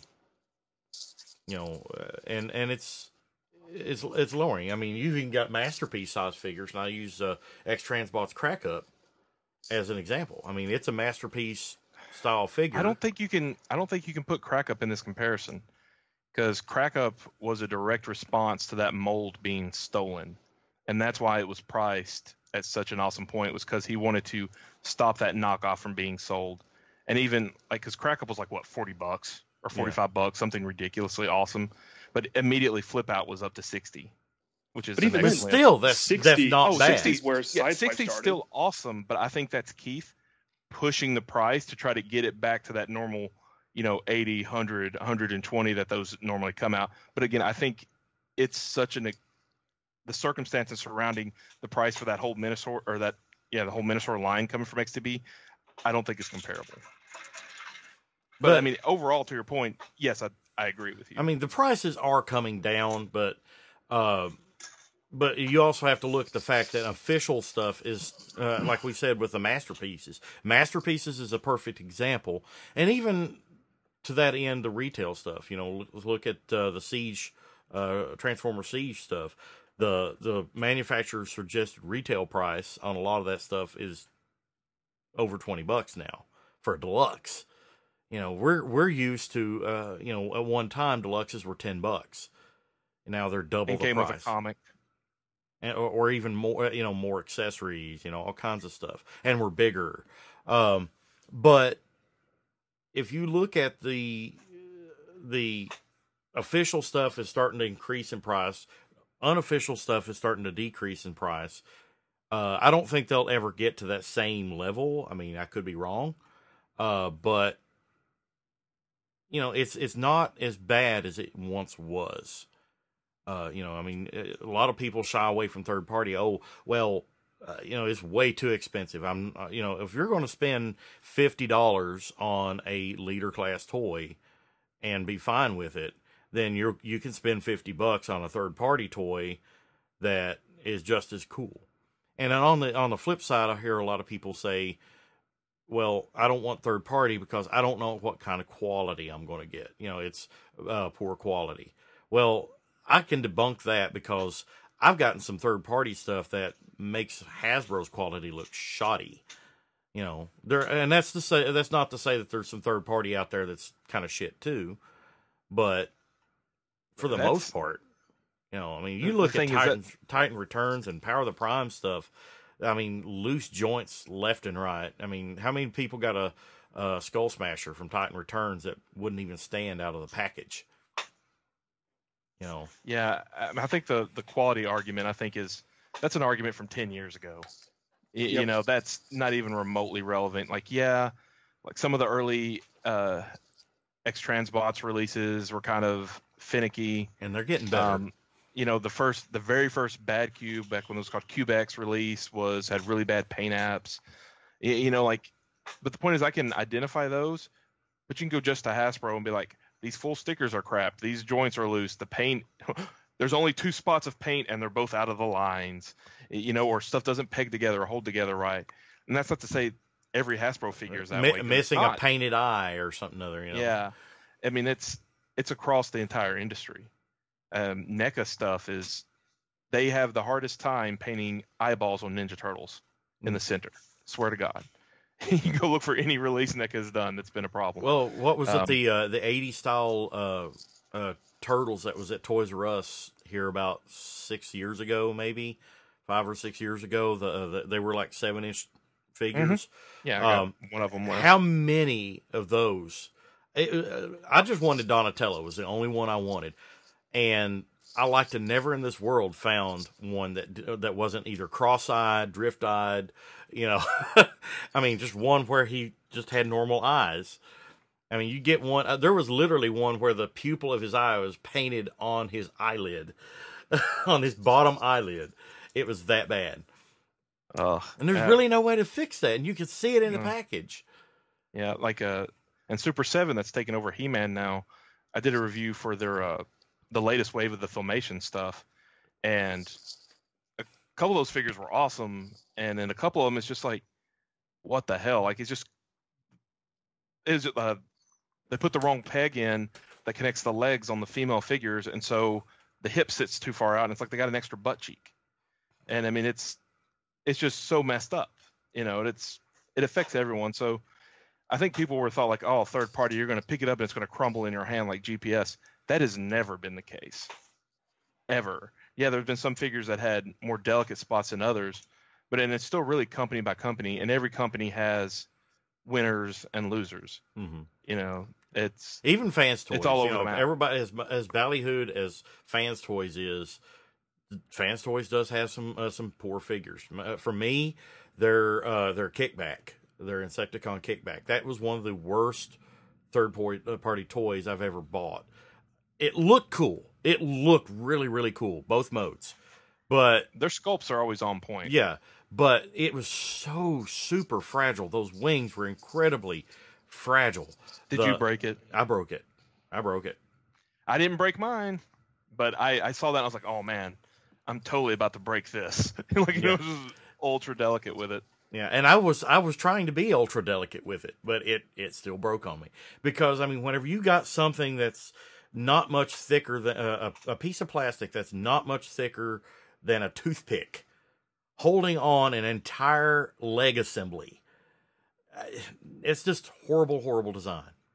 you know, and, and it's, It's it's lowering. I mean, you've even got masterpiece size figures, and I use uh, X-Transbot's Crack Up as an example. I mean, it's a masterpiece style figure. I don't think you can. I don't think you can put Crack Up in this comparison because Crack Up was a direct response to that mold being stolen, and that's why it was priced at such an awesome point. It was because he wanted to stop that knockoff from being sold, and even like because Crack Up was like what forty bucks or forty-five yeah. bucks, something ridiculously awesome. But immediately Flip Out was up to sixty, which is but even but still that's sixty, that's not oh, bad. sixty's where yeah, sixty's still awesome, but I think that's Keith pushing the price to try to get it back to that normal, you know, eighty, one hundred, one hundred twenty that those normally come out. But again, I think it's such an the circumstances surrounding the price for that whole Minosaur or that yeah the whole Minosaur line coming from X T B, I don't think it's comparable. But, but I mean, overall, to your point, yes, I. I agree with you. I mean, the prices are coming down, but uh, but you also have to look at the fact that official stuff is, uh, like we said, with the masterpieces. Masterpieces is a perfect example. And even to that end, the retail stuff, you know, look, look at uh, the Siege, uh, Transformer Siege stuff. The, the manufacturer's suggested retail price on a lot of that stuff is over twenty bucks now for a deluxe. You know, we're we're used to, uh, you know, at one time deluxes were ten bucks. Now they're double And the came price, with a comic. and, or, or even more, you know, more accessories, you know, all kinds of stuff, and we're bigger. Um, but if you look at the the official stuff is starting to increase in price, unofficial stuff is starting to decrease in price. Uh, I don't think they'll ever get to that same level. I mean, I could be wrong, uh, but you know, it's it's not as bad as it once was. Uh, you know, I mean, a lot of people shy away from third party. Oh, well, uh, you know, it's way too expensive. I'm, uh, you know, if you're going to spend fifty dollars on a leader class toy and be fine with it, then you're you can spend fifty bucks on a third party toy that is just as cool. And then on the on the flip side, I hear a lot of people say, well, I don't want third party because I don't know what kind of quality I'm going to get. You know, it's uh, poor quality. Well, I can debunk that because I've gotten some third party stuff that makes Hasbro's quality look shoddy. You know, there, and that's to say that's not to say that there's some third party out there that's kind of shit too, but for the That's- most part, you know, I mean, you The look at thing is that- Titan, Titan Returns and Power of the Prime stuff. I mean, loose joints left and right. I mean, how many people got a, a Skull Smasher from Titan Returns that wouldn't even stand out of the package? You know, Yeah, I I think the the quality argument I think is that's an argument from ten years ago. Y- You Yep. know, that's not even remotely relevant. Like, yeah, like some of the early uh, X Transbots releases were kind of finicky. and they're getting better. Um, you know, the first, the very first Bad Cube, back when it was called CubeX release, was had really bad paint apps. Y- You know, like, but the point is, I can identify those, but you can go just to Hasbro and be like, these full stickers are crap. These joints are loose. The paint, there's only two spots of paint, and they're both out of the lines. You know, or stuff doesn't peg together or hold together right. And that's not to say every Hasbro figure is that Mi- way. 'cause it's missing a not. painted eye or something other. You know? Yeah, I mean it's it's across the entire industry. Um, NECA stuff is they have the hardest time painting eyeballs on Ninja Turtles in the center. Swear to God, you can go look for any release NECA has done that's been a problem. Well, what was Um, it? The uh, the eighties style uh, uh, turtles that was at Toys R Us here about six years ago, maybe five or six years ago. The, uh, the they were like seven inch figures. yeah, I got um, one of them. Left. How many of those? It, uh, I just wanted Donatello. Was the only one I wanted, and I like to never in this world found one that that wasn't either cross-eyed, drift-eyed, you know. I mean, just one where he just had normal eyes. I mean, you get one. Uh, there was literally one where the pupil of his eye was painted on his eyelid, on his bottom eyelid. It was that bad, Ugh. and there's Uh, really no way to fix that. And you could see it in the No. package. Yeah, like uh, and Super Seven that's taken over He-Man now. I did a review for their uh, the latest wave of the Filmation stuff, and a couple of those figures were awesome, and then a couple of them it's just like, what the hell? Like it's just is uh, they put the wrong peg in that connects the legs on the female figures, and so the hip sits too far out, and it's like they got an extra butt cheek, and I mean it's it's just so messed up, you know, and it's it affects everyone. So I think people were thought like, oh, third party, you're going to pick it up and it's going to crumble in your hand like G P S. That has never been the case, ever. Yeah, there's been some figures that had more delicate spots than others, but and it's still really company by company, and every company has winners and losers. Mm-hmm. You know, it's Even Fans Toys. It's all you over know, the map. Everybody, as as ballyhooed as Fans Toys is, Fans Toys does have some uh, some poor figures. Uh, for me, their uh, their Kickback, their Insecticon Kickback, that was one of the worst third party toys I've ever bought. It looked cool. It looked really, really cool, both modes. But their sculpts are always on point. yeah, but it was so super fragile. Those wings were incredibly fragile. Did The- you break it? I broke it. I broke it. I didn't break mine, but I, I saw that and I was like, oh man, I'm totally about to break this. Like, you know, Yeah. it was just ultra delicate with it. Yeah, and I was I was trying to be ultra delicate with it, but it it still broke on me because I mean, whenever you got something that's not much thicker than uh, a a piece of plastic that's not much thicker than a toothpick, holding on an entire leg assembly, it's just horrible, horrible design.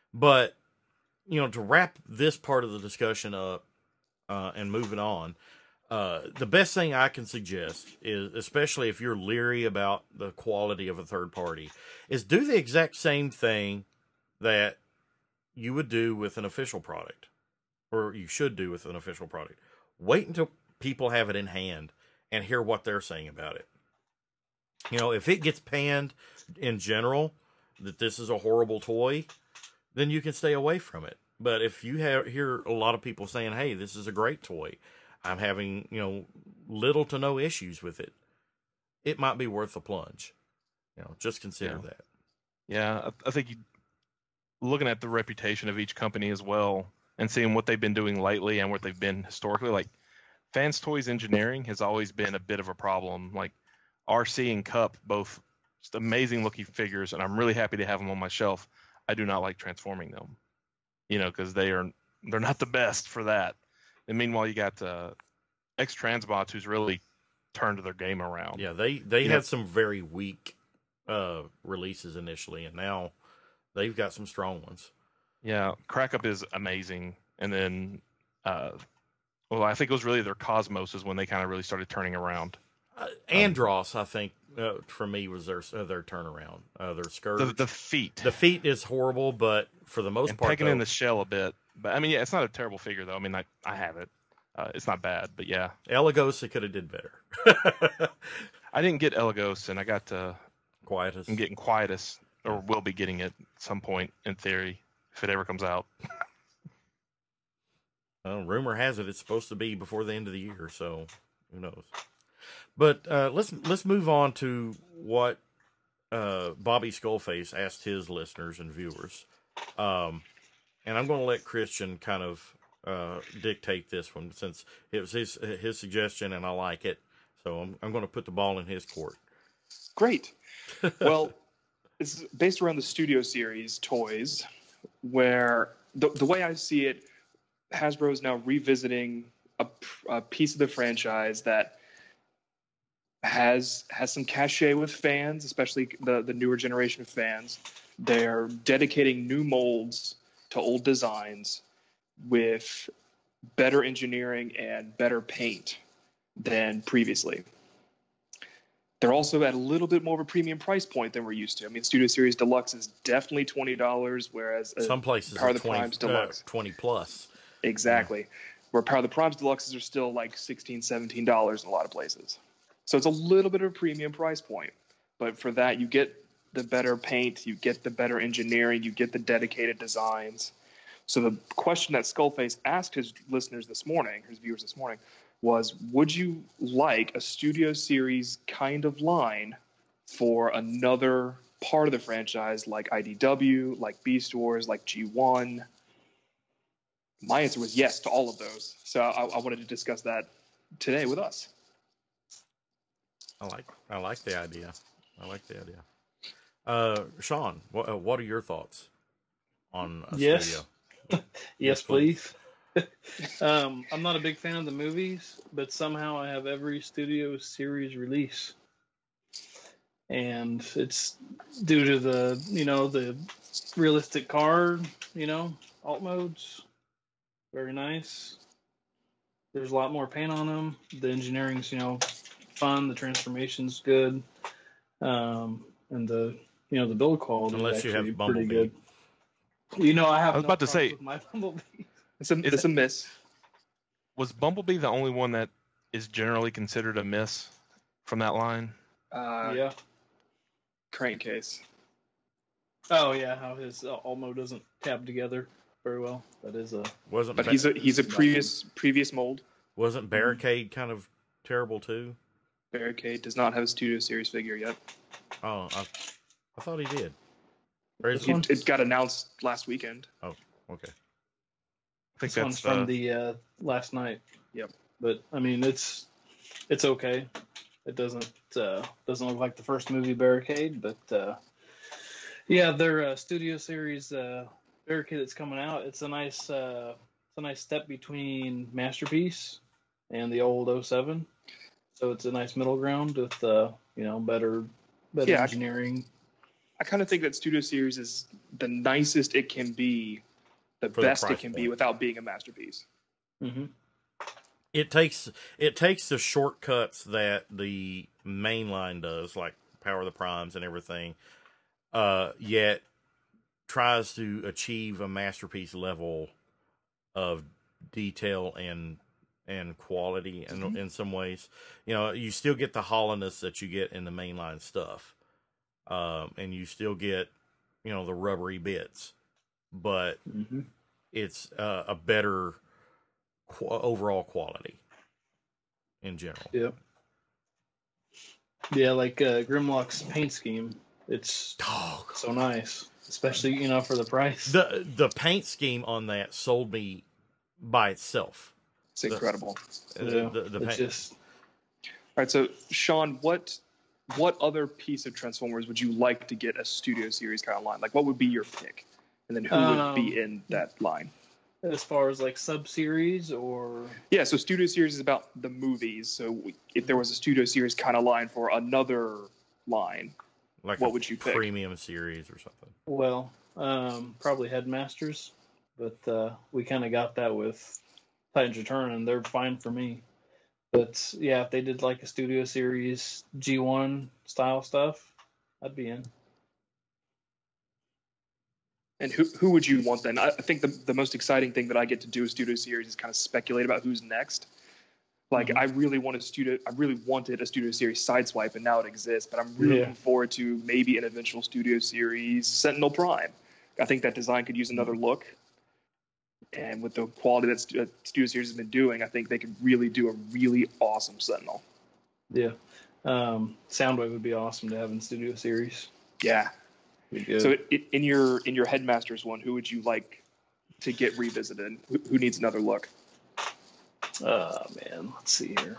But, you know, to wrap this part of the discussion up uh, and moving on, uh, the best thing I can suggest is, especially if you're leery about the quality of a third party, is do the exact same thing that you would do with an official product, or you should do with an official product. Wait until people have it in hand and hear what they're saying about it. You know, if it gets panned in general that this is a horrible toy, then you can stay away from it. But if you have, hear a lot of people saying, hey, this is a great toy, I'm having, you know, little to no issues with it, it might be worth the plunge. You know, just consider Yeah. that. Yeah, I, I think you, looking at the reputation of each company as well and seeing what they've been doing lately and what they've been historically, like Fans Toys Engineering has always been a bit of a problem. Like R C and Cup, both just amazing looking figures, and I'm really happy to have them on my shelf. I do not like transforming them, you know, because they are they're not the best for that. And meanwhile, you got uh, X Transbots, who's really turned their game around. Yeah, they, they You had know- some very weak uh, releases initially, and now they've got some strong ones. Yeah, Crack Up is amazing, and then, uh, well, I think it was really their Cosmos is when they kind of really started turning around. Uh, Andros, I think, uh, for me, was their uh, their turnaround. Uh, their Scourge. The the feet, The feet is horrible, but for the most and part, pegging though, in the shell a bit. But I mean, yeah, it's not a terrible figure though. I mean, I I have it. Uh, it's not bad, but yeah, Elagos, they could have did better. I didn't get Elagos, and I got uh, Quietus. I'm getting Quietus, or will be getting it at some point in theory if it ever comes out. Well, rumor has it it's supposed to be before the end of the year, so who knows? But uh, let's let's move on to what uh, Bobby Skullface asked his listeners and viewers, um, and I'm going to let Christian kind of uh, dictate this one since it was his his suggestion and I like it, so I'm I'm going to put the ball in his court. Great. Well, it's based around the Studio Series toys, where the the way I see it, Hasbro is now revisiting a, a piece of the franchise that has has some cachet with fans, especially the the newer generation of fans. They're dedicating new molds to old designs with better engineering and better paint than previously. They're also at a little bit more of a premium price point than we're used to. I mean, Studio Series Deluxe is definitely twenty dollars, whereas uh, Some places Power are of the twenty, Primes uh, Deluxe. twenty plus. Exactly. Where Power of the Primes Deluxes are still like sixteen dollars, seventeen dollars in a lot of places. So it's a little bit of a premium price point. But for that, you get the better paint, you get the better engineering, you get the dedicated designs. So the question that Skullface asked his listeners this morning, his viewers this morning, was, would you like a Studio Series kind of line for another part of the franchise like I D W, like Beast Wars, like G one? My answer was yes to all of those. So I, I wanted to discuss that today with us. I like I like the idea. I like the idea. Uh, Sean, what uh, what are your thoughts on a Yes. studio? Yes, Yes, please. please. um, I'm not a big fan of the movies, but somehow I have every Studio Series release, and it's due to the you know the realistic card, you know, alt modes, very nice. There's a lot more paint on them. The engineering's you know fun. The transformation's good, um, and the you know the build quality Unless is you have actually Bumblebee. pretty good. You know, I have. I was no about to problems say- with my Bumblebee. It's a, Is it's a miss. Was Bumblebee the only one that is generally considered a miss from that line? Uh, yeah. Crankcase. Oh yeah, how his uh, Almo doesn't tab together very well. That is a Wasn't But Ba- he's a he's a previous previous mold. wasn't Barricade kind of terrible too? Barricade does not have a Studio Series figure yet. Oh, I, I thought he did. Or is This he? one? It, it got announced last weekend. Oh, okay. I think this one's that's from uh, the uh, last night. Yep. But I mean, it's it's okay. It doesn't uh, doesn't look like the first movie Barricade, but uh, yeah, their uh, Studio Series uh, Barricade that's coming out. It's a nice uh, it's a nice step between Masterpiece and the old oh seven. So it's a nice middle ground with uh, you know better better Yeah, I- engineering. I kind of think that Studio Series is the nicest it can be, the For the best it price can be point. without being a masterpiece. Mm-hmm. It takes it takes the shortcuts that the main line does, like Power of the Primes and everything, uh, yet tries to achieve a masterpiece level of detail and and quality in, Mm-hmm. in some ways. You know, you still get the hollowness that you get in the mainline stuff. Um, and you still get, you know, the rubbery bits, but Mm-hmm. it's uh, a better qu- overall quality in general. Yep. Yeah, like uh, Grimlock's paint scheme. It's Oh, so nice, especially you know for the price. the the paint scheme on that sold me by itself. It's incredible. Uh, yeah, the, the it's paint, just All right, so Sean, what what other piece of Transformers would you like to get a Studio Series kind of line? Like, what would be your pick, and then who would Um, be in that line? as far as like sub series or Yeah, so Studio Series is about the movies. So if there was a Studio Series kind of line for another line, like what a would you pick? premium series or something. well, um, probably Headmasters, but uh, we kind of got that with Titans Return, and they're fine for me. But yeah, if they did like a Studio Series G one style stuff, I'd be in. And who who would you want then? I, I think the the most exciting thing that I get to do with Studio Series is kind of speculate about who's next. Like Mhm. I really want a studio. I really wanted a Studio Series Sideswipe, and now it exists. But I'm really Yeah. looking forward to maybe an eventual Studio Series Sentinel Prime. I think that design could use another look. And with the quality that Stu- uh, Studio Series has been doing, I think they could really do a really awesome Sentinel. Yeah. Um, Soundwave would be awesome to have in Studio Series. Yeah. Be good. So it, it, in your in your Headmasters one, who would you like to get revisited? Who, who needs another look? Oh man, let's see here.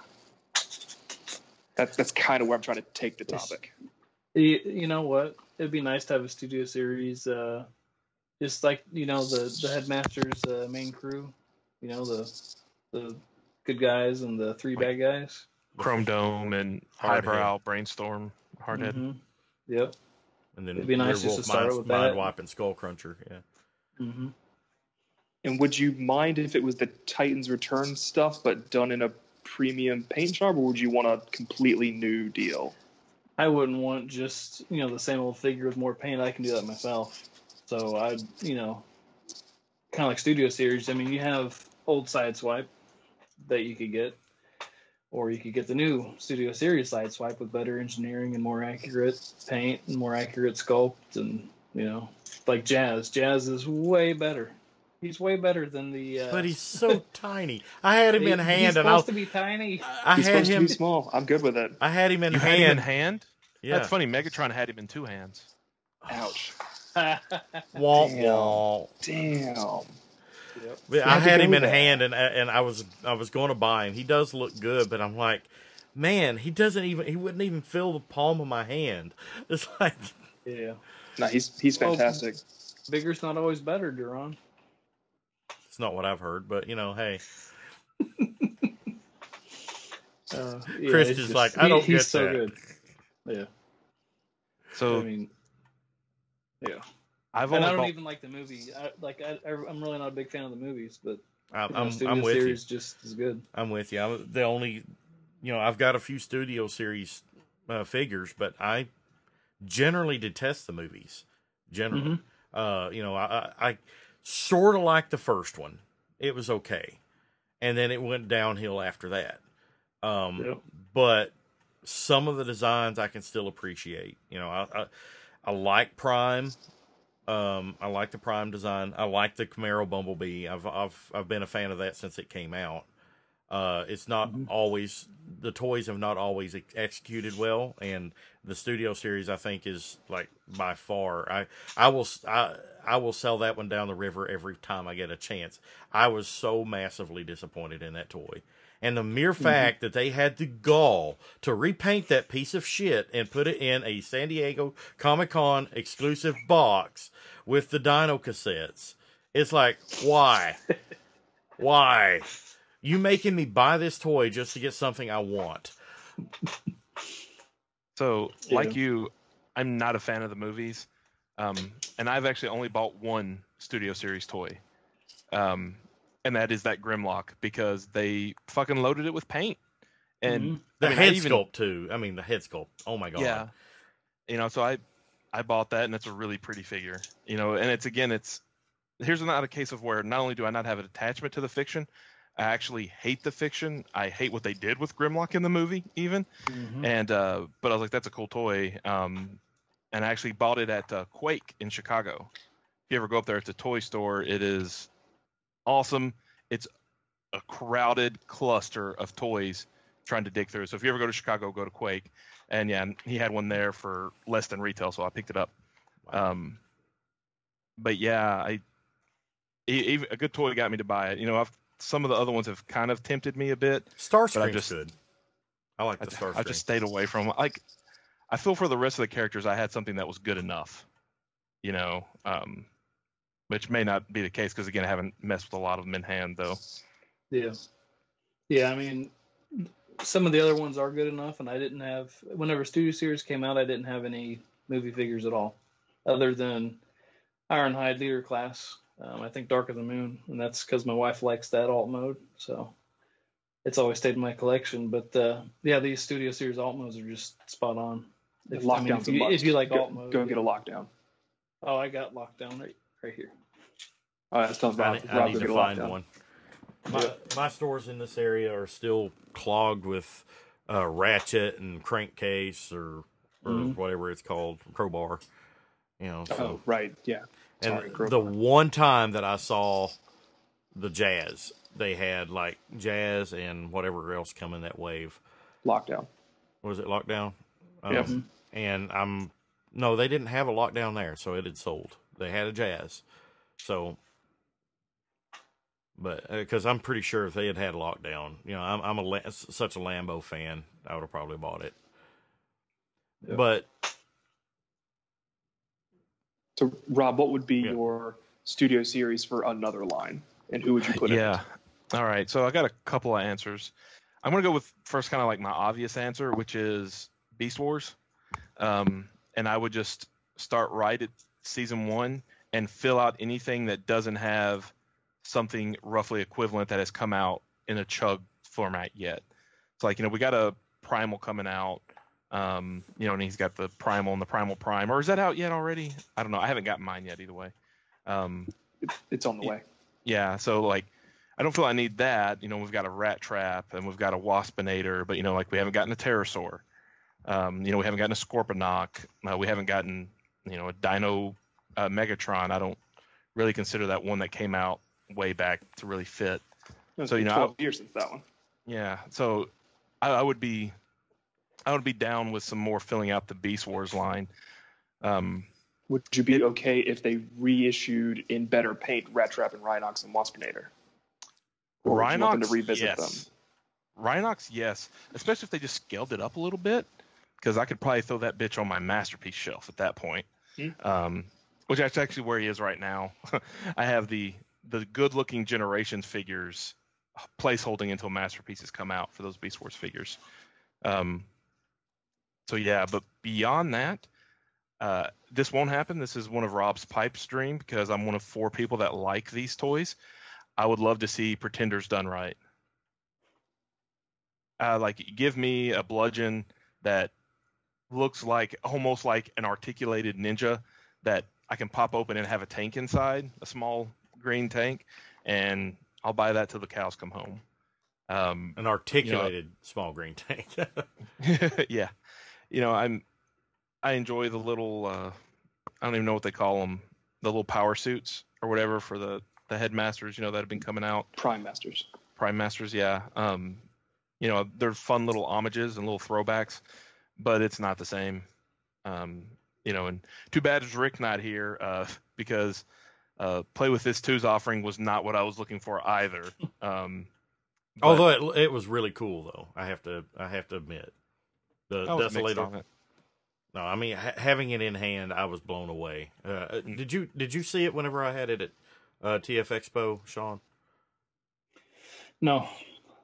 That's that's kind of where I'm trying to take the topic. You, you know what? It'd be nice to have a Studio Series, uh, just like you know the the Headmasters uh, main crew. You know the the good guys and the three bad guys. Chrome Dome and Hardhead. Highbrow, Brainstorm, Hardhead. Mhm. Yep. And then It'd be nice just Werewolf, to start Mind, with Mind that. Wipe and Skull Cruncher. Yeah. hmm And would you mind if it was the Titans Return stuff, but done in a premium paint job, or would you want a completely new deal? I wouldn't want just you know the same old figure with more paint. I can do that myself. So I'd you know kind of like Studio Series. I mean, you have old Sideswipe that you could get, or you could get the new Studio Series Sideswipe with better engineering and more accurate paint and more accurate sculpt, and you know, like Jazz. Jazz is way better. He's way better than the. Uh, But he's so tiny. I had him he- in hand, He's and I, supposed to be tiny. I He's had supposed him. to be small. I'm good with it. I had him in You had hand. him in hand? Yeah. That's funny. Megatron had him in two hands. Ouch. Wah, Damn. wah. Damn. But I How'd you had go him with in that? hand, and and I was I was going to buy him. He does look good, but I'm like, man, he doesn't even he wouldn't even fill the palm of my hand. It's like, Yeah, No, he's he's Well, fantastic. bigger's not always better, Duron. it's not what I've heard, but you know, hey, Uh, yeah, Chris it's is just- like, I he- don't he's get so that. good. Yeah, So I mean, yeah. I've And only I don't bought, even like the movie. I, like I, I'm really not a big fan of the movies, but I'm you know, I'm, Studio I'm with you. Series just as good. I'm with you. I'm the only, you know, I've got a few Studio Series uh, figures, but I generally detest the movies. Generally, uh, you know, I, I, I sort of like the first one. It was okay, and then it went downhill after that. Um, Yep. But some of the designs I can still appreciate. You know, I, I, I like Prime. Um, I like the Prime design. I like the Camaro Bumblebee. I've I've I've been a fan of that since it came out. Uh, it's not always the toys have not always ex- executed well, and the Studio Series I think is like by far. I I will I I will sell that one down the river every time I get a chance. I was so massively disappointed in that toy. And the mere fact that they had the gall to repaint that piece of shit and put it in a San Diego Comic-Con exclusive box with the Dino cassettes. It's like, why? Why? You making me buy this toy just to get something I want. so Yeah. like you, I I'm not a fan of the movies, um, and I've actually only bought one Studio Series toy, um, and that is that Grimlock because they fucking loaded it with paint. And Mhm. The I mean, head I even, sculpt too. I mean, the head sculpt. Oh my god. yeah, you know, so I I bought that, and it's a really pretty figure. You know, and it's again, it's here's not a case of where not only do I not have an attachment to the fiction, I actually hate the fiction. I hate what they did with Grimlock in the movie, even. Mhm. And uh, but I was like, that's a cool toy. Um, and I actually bought it at uh, Quake in Chicago. If you ever go up there, it's a toy store. It is awesome. It's a crowded cluster of toys trying to dig through. So if you ever go to Chicago, go to Quake. And yeah, he had one there for less than retail, so I picked it up. Um, but yeah, I even a good toy got me to buy it. You know, I've, some of the other ones have kind of tempted me a bit. Starscream's just- good. I like I, the Starscream. I just stayed away from like. I feel for the rest of the characters, I had something that was good enough. You know, um, which may not be the case because again, I haven't messed with a lot of them in hand though. Yeah. Yeah, I mean, some of the other ones are good enough, and I didn't have, whenever Studio Series came out, I didn't have any movie figures at all, other than Ironhide Leader Class. Um, I think Dark of the Moon, and that's because my wife likes that alt mode, so it's always stayed in my collection. But uh, yeah, these Studio Series alt modes are just spot on. If, I mean, Lockdown's if, a you, must. if you like go, alt mode, go yeah. get a lockdown. Oh, I got Lockdown right, right here. All right, let's tell I, Rob. ne- I Rob need go to get a find lockdown. one. My, my stores in this area are still clogged with uh, ratchet and crankcase or or Mhm. whatever it's called, crowbar. You know, so Oh, right, yeah. and Sorry, the crowbar. one time that I saw the Jazz, they had like Jazz and whatever else coming that wave. Lockdown. Was it Lockdown? Um, Yep. And I'm no, they didn't have a Lockdown there, so it had sold. They had a Jazz, so. But because I'm pretty sure if they had had Lockdown, you know, I'm I'm a La- such a Lambo fan, I would have probably bought it. Yeah. But So, Rob, what would be Yeah. your Studio Series for another line, and who would you put in Yeah. it? All right. So I got a couple of answers. I'm gonna go with first, kind of like my obvious answer, which is Beast Wars. Um, and I would just start right at season one and fill out anything that doesn't have something roughly equivalent that has come out in a chug format yet. It's like, you know, we got a Primal coming out, um, you know, and he's got the Primal and the Primal Prime. Or is that out yet already? I don't know. I haven't gotten mine yet either way. Um, It's on the way. yeah, so like, I don't feel I need that. You know, we've got a Rat Trap and we've got a Waspinator, but you know, like we haven't gotten a Pterosaur. Um, you know, we haven't gotten a Scorponok. Uh, we haven't gotten, you know, a Dino uh, Megatron. I don't really consider that one that came out way back to really fit. It's So, you been know, twelve years since that one. Yeah, so I, I would be, I would be down with some more filling out the Beast Wars line. Um, Would you be okay if they reissued in better paint Rat Trap and Rhinox and Waspinator? Or would you want them to Rhinox, revisit yes. them? Rhinox, yes, especially if they just scaled it up a little bit, because I could probably throw that bitch on my masterpiece shelf at that point. Hmm. Um, which is actually where he is right now. I have the the good looking Generations figures placeholding until masterpieces come out for those Beast Wars figures. Um, so yeah, but beyond that, uh, this won't happen. This is one of Rob's Pipe's dream because I'm one of four people that like these toys. I would love to see Pretenders done right. Uh, like, give me a bludgeon that looks like almost like an articulated ninja that I can pop open and have a tank inside, a small green tank, and I'll buy that till the cows come home. Um, an articulated small green tank. yeah, you know, I'm I enjoy the little uh, I don't even know what they call them, the little power suits or whatever for the the headmasters, you know, that have been coming out. Prime Masters. Prime Masters, yeah. Um, you know, they're fun little homages and little throwbacks, but it's not the same. Um, you know, and too bad is Rick not here uh, because uh, Play With This two's offering was not what I was looking for either. Um, but- Although it, it was really cool, though, I have to I have to admit, the I was mixed Desolator. on it. No, I mean ha- having it in hand, I was blown away. Uh, did you did you see it whenever I had it at uh, T F Expo, Sean? No,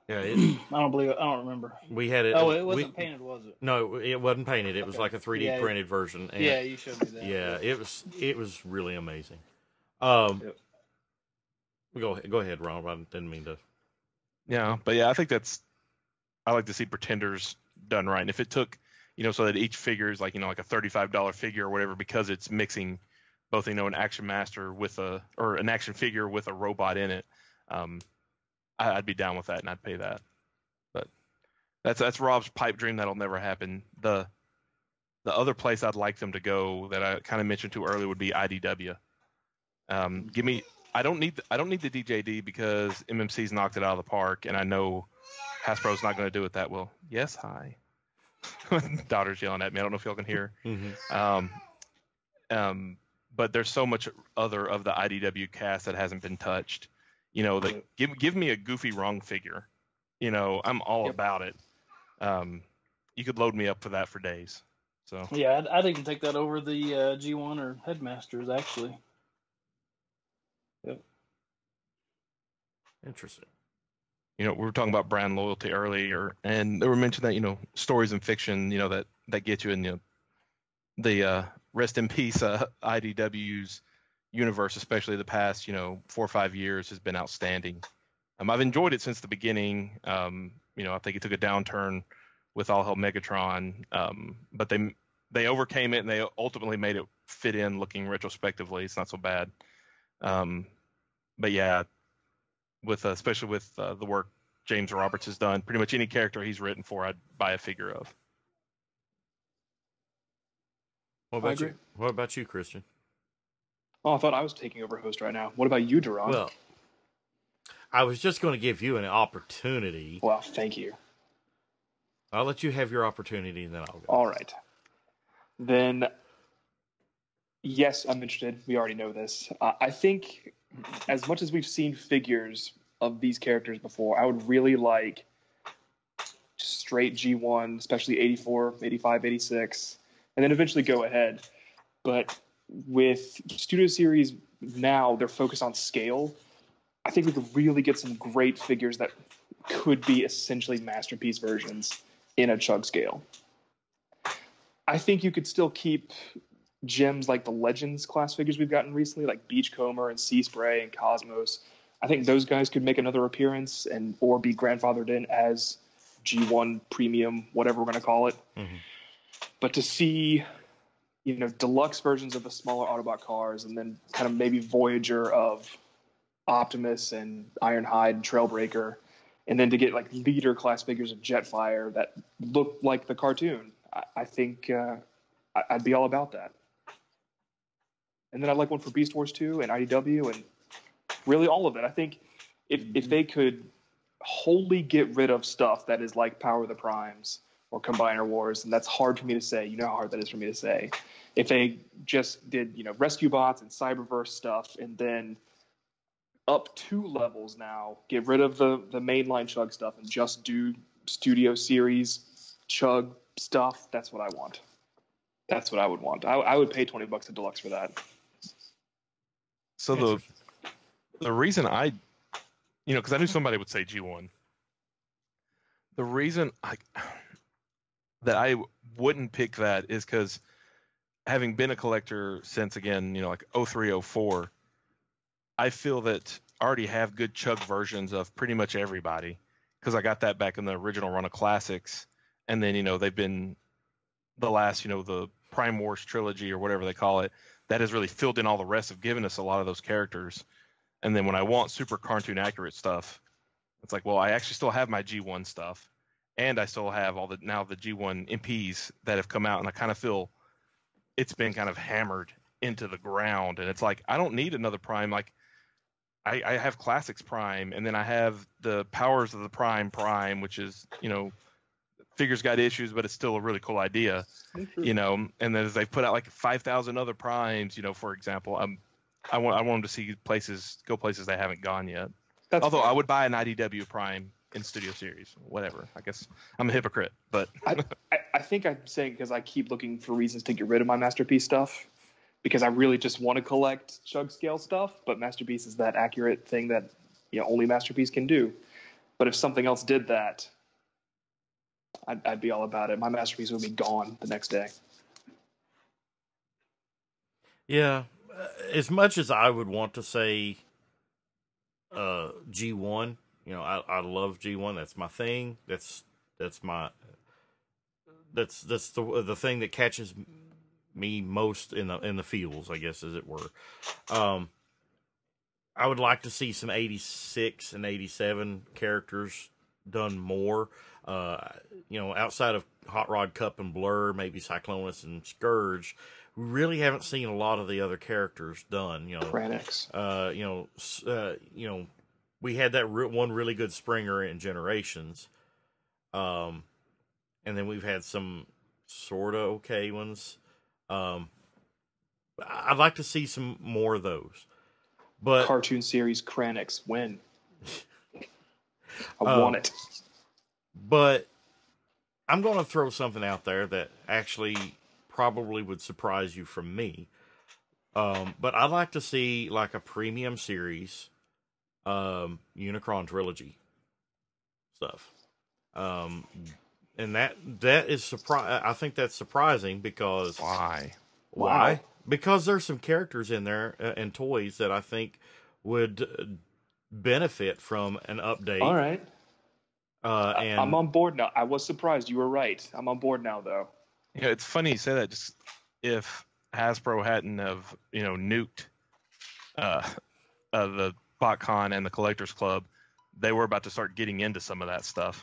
Yeah, it, I don't believe. I don't remember. we had it. Oh, it wasn't we, painted, was it? No, it wasn't painted. It was Okay. like a three D Yeah, printed version. And yeah, you showed me that. yeah, it was it was really amazing. Um, Yep. go ahead, go ahead, Ron. I didn't mean to. Yeah, but yeah, I think that's. I like to see Pretenders done right, and if it took, you know, so that each figure is like, you know, like a thirty-five dollar figure or whatever, because it's mixing both, you know, an action master with a or an action figure with a robot in it. Um, I, I'd be down with that, and I'd pay that. But that's that's Rob's pipe dream. That'll never happen. The the other place I'd like them to go that I kind of mentioned too early would be I D W. Um, give me. I don't need. The, I don't need the D J D because M M C's knocked it out of the park, and I know Hasbro's not going to do it that well. Yes, hi. Daughter's yelling at me. I don't know if y'all can hear. Mm-hmm. Um, um, but there's so much other of the I D W cast that hasn't been touched. You know, that give give me a Goofy Wrong figure. You know, I'm all Yep. about it. Um, you could load me up for that for days. So Yeah, I'd, I'd even take that over the uh, G one or Headmasters, actually. Yep. Interesting. you know, we were talking about brand loyalty earlier, and they were mentioning that, you know, stories and fiction, you know, that, that get you in, you know, the uh, rest in peace uh, I D W's universe, especially the past, you know, four or five years has been outstanding. Um, I've enjoyed it since the beginning. Um, you know, I think it took a downturn with All Hell Megatron, um, but they they overcame it and they ultimately made it fit in. Looking retrospectively, it's not so bad. Um, but yeah, with uh, especially with uh, the work James Roberts has done, pretty much any character he's written for, I'd buy a figure of. What I about you? agree. What about you, Christian? Oh, I thought I was taking over host right now. What about you, Duran? Well, I was just going to give you an opportunity. Well, thank you. I'll let you have your opportunity, and then I'll go. All right. Then, yes, I'm interested. We already know this. Uh, I think as much as we've seen figures of these characters before, I would really like straight G one, especially eighty-four, eighty-five, eighty-six, and then eventually go ahead. But with Studio Series now, they're focused on scale. I think we could really get some great figures that could be essentially masterpiece versions in a chug scale. I think you could still keep gems like the Legends class figures we've gotten recently, like Beachcomber and Sea Spray and Cosmos. I think those guys could make another appearance and or be grandfathered in as G one premium, whatever we're going to call it. Mm-hmm. But to see, you know, deluxe versions of the smaller Autobot cars, and then kind of maybe Voyager of Optimus and Ironhide and Trailbreaker, and then to get like leader class figures of Jetfire that look like the cartoon, I, I think uh, I, I'd be all about that. And then I'd like one for Beast Wars two and I D W and really all of it. I think if if they could wholly get rid of stuff that is like Power of the Primes or Combiner Wars, and that's hard for me to say. You know how hard that is for me to say. If they just did, you know, Rescue Bots and Cyberverse stuff, and then up two levels now, get rid of the, the mainline Chug stuff and just do Studio Series Chug stuff, that's what I want. That's what I would want. I, I would pay twenty bucks a deluxe for that. So the the reason I, you know, because I knew somebody would say G one. The reason I that I wouldn't pick that is because having been a collector since, again, you know, like oh three, oh four, I feel that I already have good chug versions of pretty much everybody because I got that back in the original run of classics. And then, you know, they've been the last, you know, the Prime Wars trilogy or whatever they call it, that has really filled in all the rest of giving us a lot of those characters. And then when I want super cartoon accurate stuff, it's like, well, I actually still have my G one stuff, and I still have all the now the G one M Ps that have come out, and I kind of feel it's been kind of hammered into the ground. And it's like, I don't need another Prime. Like, I, I have Classics Prime, and then I have the Powers of the Prime Prime, which is, you know, figures got issues, but it's still a really cool idea, you know. And then as they put out like five thousand other Primes, you know, for example, um, I want I want them to see places, go places they haven't gone yet. That's Although fair. I would buy an I D W Prime in Studio Series, whatever. I guess I'm a hypocrite, but I, I, I think I'm saying because I keep looking for reasons to get rid of my Masterpiece stuff because I really just want to collect chug scale stuff, but Masterpiece is that accurate thing that, you know, only Masterpiece can do. But if something else did that, I'd, I'd be all about it. My masterpiece would be gone the next day. Yeah, as much as I would want to say uh, G one, you know, I, I love G one. That's my thing. That's that's my that's that's the the thing that catches me most in the in the feels, I guess, as it were. Um, I would like to see some eighty-six and eighty-seven characters done more. Uh, you know, outside of Hot Rod, Cup, and Blur, maybe Cyclonus and Scourge, we really haven't seen a lot of the other characters done. You know, Kranix. Uh, you know, uh, you know, we had that re- one really good Springer in Generations, um, and then we've had some sort of okay ones. Um, I'd like to see some more of those. But Cartoon series Kranix, when? I um, want it. But I'm going to throw something out there that actually probably would surprise you from me. Um, but I'd like to see like a premium series, um, Unicron trilogy stuff. Um, and that that is surpri- I think that's surprising because Why? why? Wow. Because there's some characters in there uh, and toys that I think would uh, benefit from an update. All right. Uh, and I'm on board now. I was surprised. You were right. I'm on board now, though. Yeah, it's funny you say that. Just if Hasbro hadn't have you know nuked uh, uh, the BotCon and the Collectors Club, they were about to start getting into some of that stuff.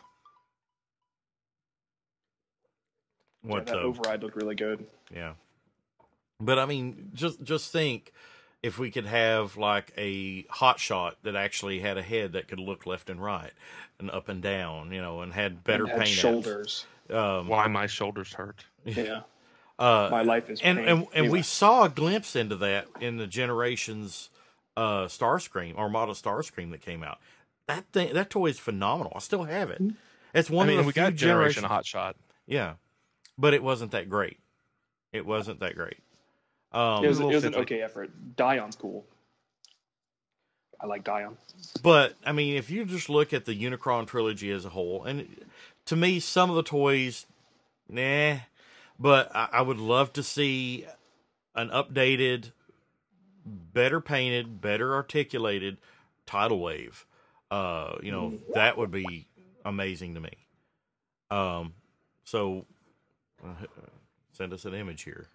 what Yeah, that uh, override looked really good. yeah. But I mean, just just think if we could have like a hot shot that actually had a head that could look left and right and up and down, you know, and had better And had paint apps. shoulders. Um, Why my shoulders hurt? Yeah. uh, My life is and pain. and, and Anyway. we saw a glimpse into that in the Generations uh, Starscream, Armada Starscream that came out. That thing, that toy is phenomenal. I still have it. It's one I mean, of the we few got Generation generations. Hot Shot. Yeah, but it wasn't that great. It wasn't that great. Um, It was, a it little was an fiddly. okay effort. Dion's cool. I like Dion. But, I mean, if you just look at the Unicron trilogy as a whole, and to me, some of the toys, nah, but I, I would love to see an updated, better painted, better articulated Tidal Wave. Uh, you know, that would be amazing to me. Um, so, uh, send us an image here.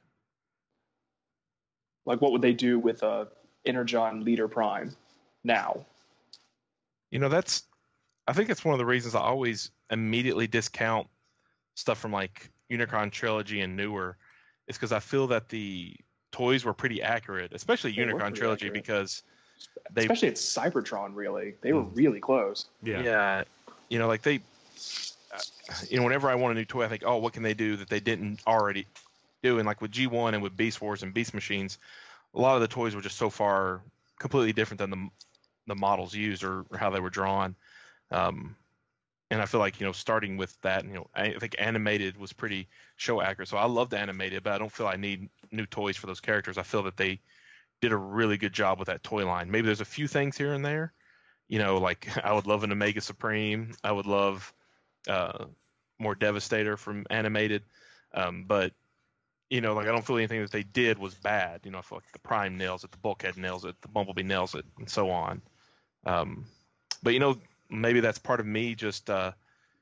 Like, what would they do with uh, Energon Leader Prime now? You know, that's. I think it's one of the reasons I always immediately discount stuff from like Unicron trilogy and newer, is because I feel that the toys were pretty accurate, especially They were Unicron pretty trilogy, accurate. because they Especially at Cybertron, really. They were really close. Yeah. Yeah, you know, like they, uh, you know, whenever I want a new toy, I think, oh, what can they do that they didn't already do? And like with G one and with Beast Wars and Beast Machines, a lot of the toys were just so far completely different than the the models used or, or how they were drawn. Um, and I feel like, you know, starting with that, you know, I think animated was pretty show accurate. So I loved animated, but I don't feel I need new toys for those characters. I feel that they did a really good job with that toy line. Maybe there's a few things here and there, you know, like I would love an Omega Supreme. I would love uh, more Devastator from animated. Um, but, you know, like I don't feel anything that they did was bad. You know, I feel like the Prime nails it, the Bulkhead nails it, the Bumblebee nails it, and so on. Um, but, you know, maybe that's part of me just uh,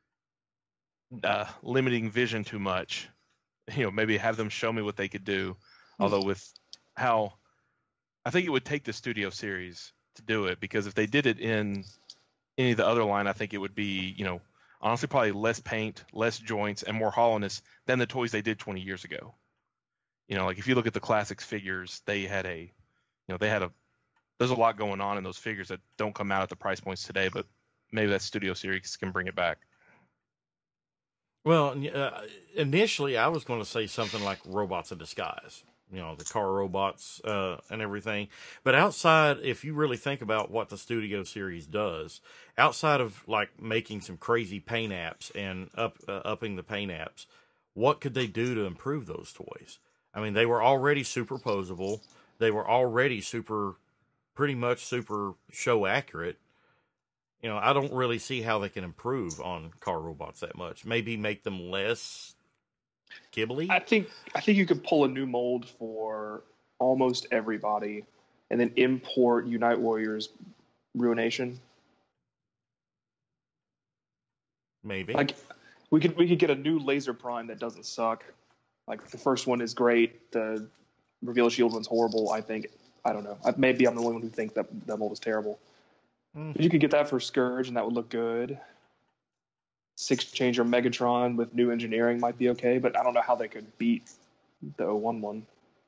uh, limiting vision too much. You know, maybe have them show me what they could do. Although with how I think it would take the Studio Series to do it, because if they did it in any of the other line, I think it would be, you know, honestly probably less paint, less joints, and more hollowness than the toys they did twenty years ago. You know, like if you look at the Classics figures, they had a, you know, they had a, there's a lot going on in those figures that don't come out at the price points today, but maybe that Studio Series can bring it back. Well, uh, initially I was going to say something like Robots in Disguise, you know, the car robots uh, and everything. But outside, if you really think about what the Studio Series does, outside of like making some crazy paint apps and up uh, upping the paint apps, what could they do to improve those toys? I mean, they were already superposable. They were already super, pretty much super show accurate. you know, I don't really see how they can improve on car robots that much. Maybe make them less Ghibli. I think I think you could pull a new mold for almost everybody, and then import Unite Warriors Ruination. Maybe like we could we could get a new Laser Prime that doesn't suck. Like the first one is great. The Reveal Shield one's horrible. I think I don't know. Maybe I'm the only one who thinks that that mold is terrible. Mm. But you could get that for Scourge, and that would look good. Six Changer Megatron with new engineering might be okay, but I don't know how they could beat the oh one one.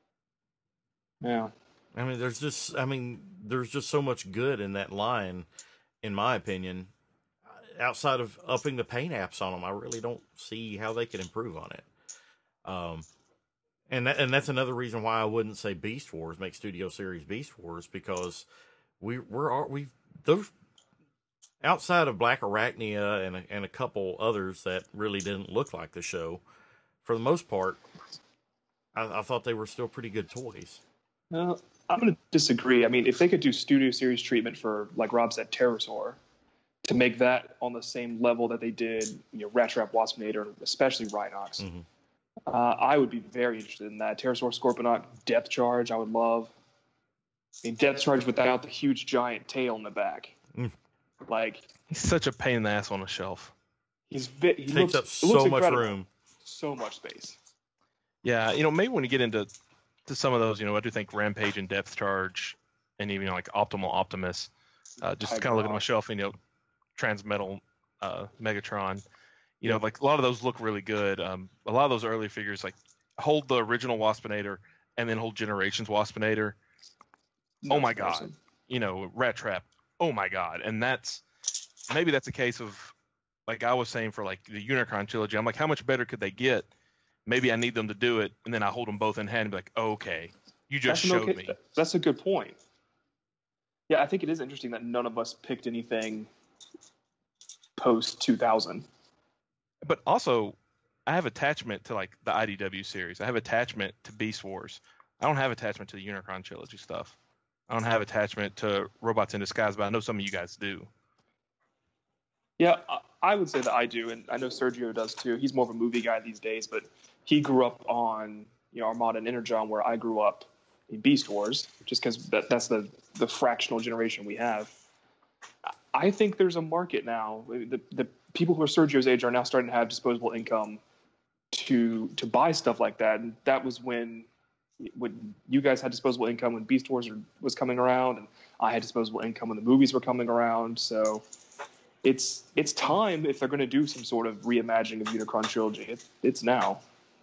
Yeah. I mean, there's just, I mean, there's just so much good in that line, in my opinion. Outside of upping the paint apps on them, I really don't see how they could improve on it. Um, and that, and that's another reason why I wouldn't say Beast Wars, make Studio Series Beast Wars, because we we're we those outside of Black Arachnia and a, and a couple others that really didn't look like the show, for the most part, I, I thought they were still pretty good toys. No, I'm going to disagree. I mean, if they could do Studio Series treatment for, like Rob said, Pterosaur, to make that on the same level that they did, you know, Rattrap, Waspinator, especially Rhinox, mm-hmm. uh, I would be very interested in that. Pterosaur, Scorponok, Depth Charge, I would love. I mean, Depth Charge without the huge giant tail in the back. Mm. Like, he's such a pain in the ass on a shelf. He's vi- he takes looks, up so much room, so much space. Yeah, you know, maybe when you get into to some of those, you know, I do think Rampage and Depth Charge, and even you know, like Optimal Optimus, uh, just kind of looking at my shelf, and, you know, Transmetal uh, Megatron, you know, like a lot of those look really good. Um, a lot of those early figures, like hold the original Waspinator and then hold Generations Waspinator. No oh my person. God, you know, Rat Trap. Oh my God, and that's maybe that's a case of, like I was saying for like the Unicron trilogy. I'm like, how much better could they get? Maybe I need them to do it, and then I hold them both in hand and be like, oh, okay, you just that's showed okay, me. That's a good point. Yeah, I think it is interesting that none of us picked anything post two thousand. But also, I have attachment to like the I D W series. I have attachment to Beast Wars. I don't have attachment to the Unicron trilogy stuff. I don't have attachment to Robots in Disguise, but I know some of you guys do. Yeah, I would say that I do, and I know Sergio does too. He's more of a movie guy these days, but he grew up on, you know, Armada and Energon, where I grew up in Beast Wars, just because that, that's the, the fractional generation we have. I think there's a market now. The, the people who are Sergio's age are now starting to have disposable income to to buy stuff like that, and that was when when you guys had disposable income when Beast Wars was coming around, and I had disposable income when the movies were coming around. So it's it's time, if they're going to do some sort of reimagining of Unicron trilogy. It's it's now.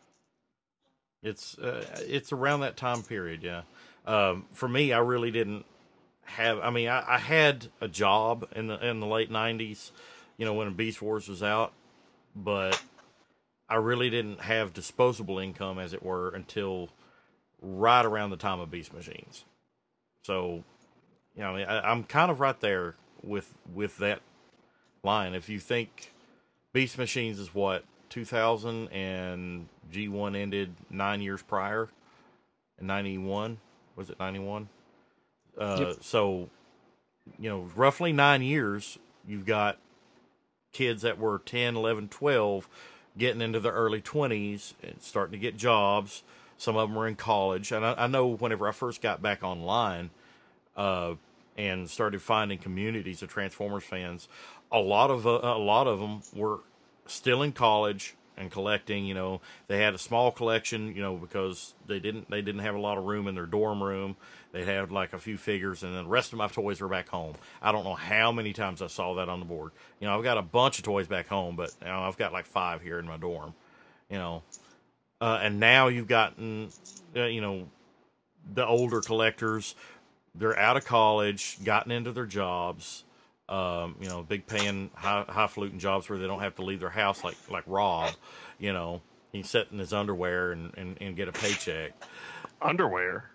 It's uh, it's around that time period, yeah. Um, for me, I really didn't have. I mean, I, I had a job in the in the late nineties, you know, when Beast Wars was out, but I really didn't have disposable income, as it were, until right around the time of Beast Machines. So, you know, I, I'm kind of right there with with that line. If you think Beast Machines is what, two thousand, and G one ended nine years prior, in ninety-one, was it ninety-one? Uh, yep. So, you know, roughly nine years, you've got kids that were ten, eleven, twelve, getting into their early twenties and starting to get jobs. Some of them were in college. And I, I know whenever I first got back online uh, and started finding communities of Transformers fans, a lot of uh, a lot of them were still in college and collecting. You know, they had a small collection, you know, because they didn't they didn't have a lot of room in their dorm room. They had like a few figures, and then the rest of my toys were back home. I don't know how many times I saw that on the board. You know, I've got a bunch of toys back home, but you know, I've got like five here in my dorm. You know, uh, and now you've gotten, uh, you know, the older collectors. They're out of college, gotten into their jobs. Um, you know, big paying, high, highfalutin jobs where they don't have to leave their house like like Rob. You know, he can sit in his underwear and, and, and get a paycheck. Underwear?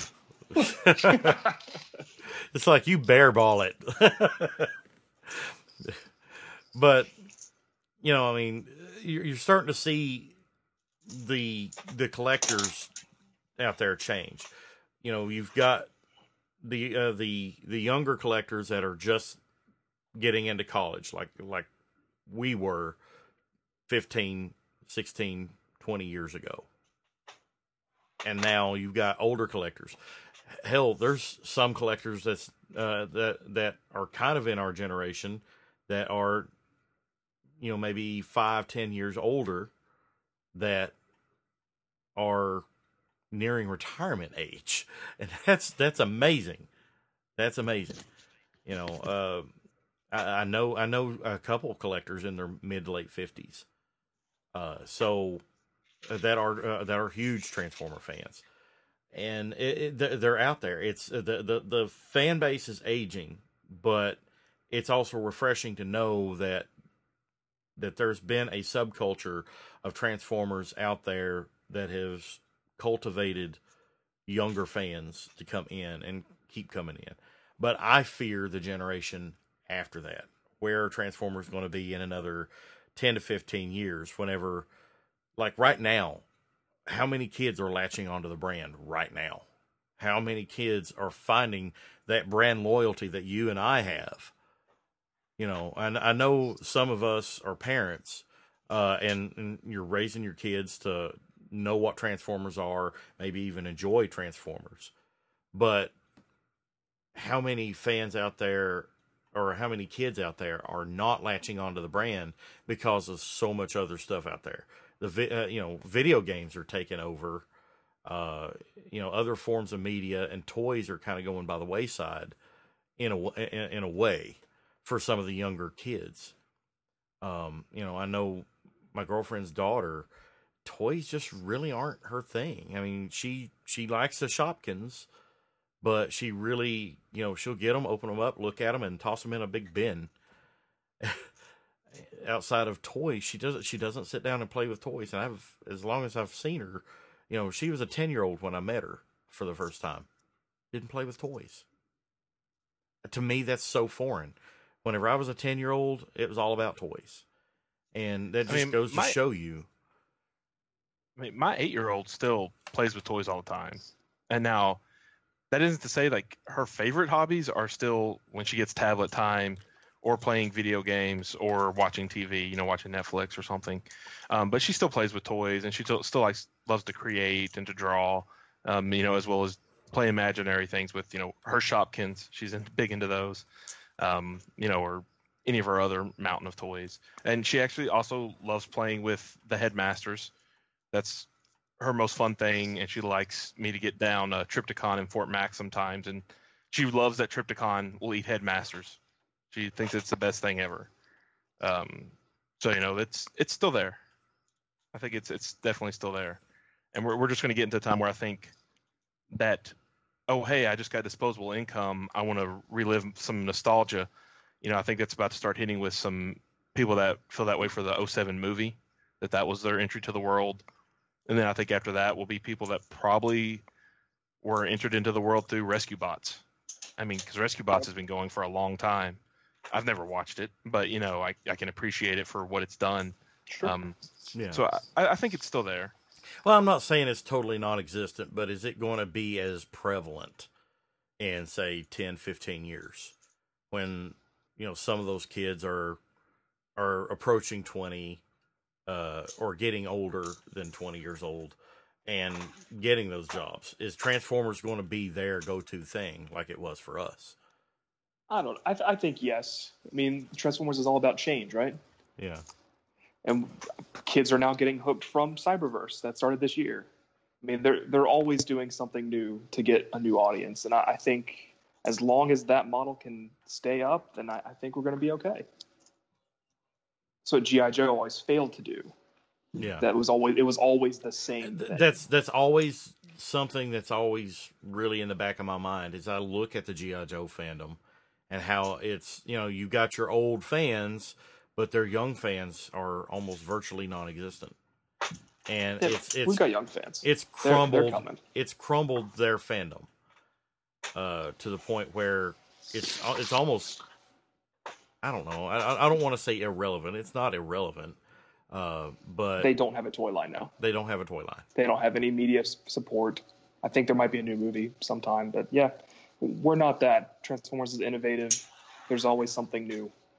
It's like you bare-ball it. But, you know, I mean, you're, you're starting to see the the collectors out there change. You know, you've got the uh, the the younger collectors that are just getting into college like like we were fifteen, sixteen, twenty years ago. And now you've got older collectors. Hell, there's some collectors that's uh, that that are kind of in our generation that are, you know, maybe five, ten years older that are nearing retirement age, and that's that's amazing. That's amazing. You know, uh, I, I know I know a couple of collectors in their mid to late fifties, uh, so that are uh, that are huge Transformer fans, and it, it, they're out there. It's the, the the fan base is aging, but it's also refreshing to know that that there's been a subculture of Transformers out there that has cultivated younger fans to come in and keep coming in. But I fear the generation after that, where Transformers going to be in another ten to fifteen years, whenever, like right now, how many kids are latching onto the brand right now? How many kids are finding that brand loyalty that you and I have? You know, and I know some of us are parents, uh, and, and you're raising your kids to know what Transformers are, maybe even enjoy Transformers. But how many fans out there, or how many kids out there, are not latching onto the brand because of so much other stuff out there? The vi- uh, you know, video games are taking over. Uh, you know, other forms of media and toys are kind of going by the wayside in a in, in a way for some of the younger kids. Um, you know, I know my girlfriend's daughter, toys just really aren't her thing. I mean, she she likes the Shopkins, but she really, you know, she'll get them, open them up, look at them, and toss them in a big bin. Outside of toys, she doesn't she doesn't sit down and play with toys. And I've, as long as I've seen her, you know, she was a ten year old when I met her for the first time. Didn't play with toys. To me, that's so foreign. Whenever I was a ten year old, it was all about toys, and that just I mean, goes to my, show you. I mean, my eight year old still plays with toys all the time, and now that isn't to say like her favorite hobbies are still when she gets tablet time, or playing video games, or watching T V, you know, watching Netflix or something. Um, but she still plays with toys, and she still, still likes loves to create and to draw, um, you know, as well as play imaginary things with, you know, her Shopkins. She's in, big into those, um, you know, or any of her other mountain of toys. And she actually also loves playing with the Headmasters. That's her most fun thing, and she likes me to get down a Trypticon in Fort Max sometimes, and she loves that Trypticon will eat Headmasters. She thinks it's the best thing ever. Um, so, you know, it's it's still there. I think it's it's definitely still there. And we're we're just going to get into a time where I think that, oh, hey, I just got disposable income. I want to relive some nostalgia. You know, I think that's about to start hitting with some people that feel that way for the oh seven movie, that that was their entry to the world. And then I think after that will be people that probably were entered into the world through Rescue Bots. I mean, because Rescue Bots has been going for a long time. I've never watched it, but, you know, I, I can appreciate it for what it's done. Sure. Um, Yeah. so I, I think it's still there. Well, I'm not saying it's totally non-existent, but is it going to be as prevalent in, say, ten, fifteen years when, you know, some of those kids are are approaching twenty uh, or getting older than twenty years old and getting those jobs? Is Transformers going to be their go-to thing like it was for us? I don't know. I, th- I think yes. I mean, Transformers is all about change, right? Yeah. And kids are now getting hooked from Cyberverse that started this year. I mean, they're they're always doing something new to get a new audience, and I, I think as long as that model can stay up, then I, I think we're going to be okay. So G I. Joe always failed to do. Yeah. That was always it was always the same thing. That's that's always something that's always really in the back of my mind is I look at the G I. Joe fandom and how it's, you know, you got your old fans, but their young fans are almost virtually non-existent. And yeah, it's it's we've got young fans. It's crumbled. They're, they're coming. It's crumbled their fandom uh, to the point where it's it's almost, I don't know. I I don't want to say irrelevant. It's not irrelevant, uh, but they don't have a toy line now. They don't have a toy line. They don't have any media support. I think there might be a new movie sometime, but yeah, we're not that. Transformers is innovative. There's always something new.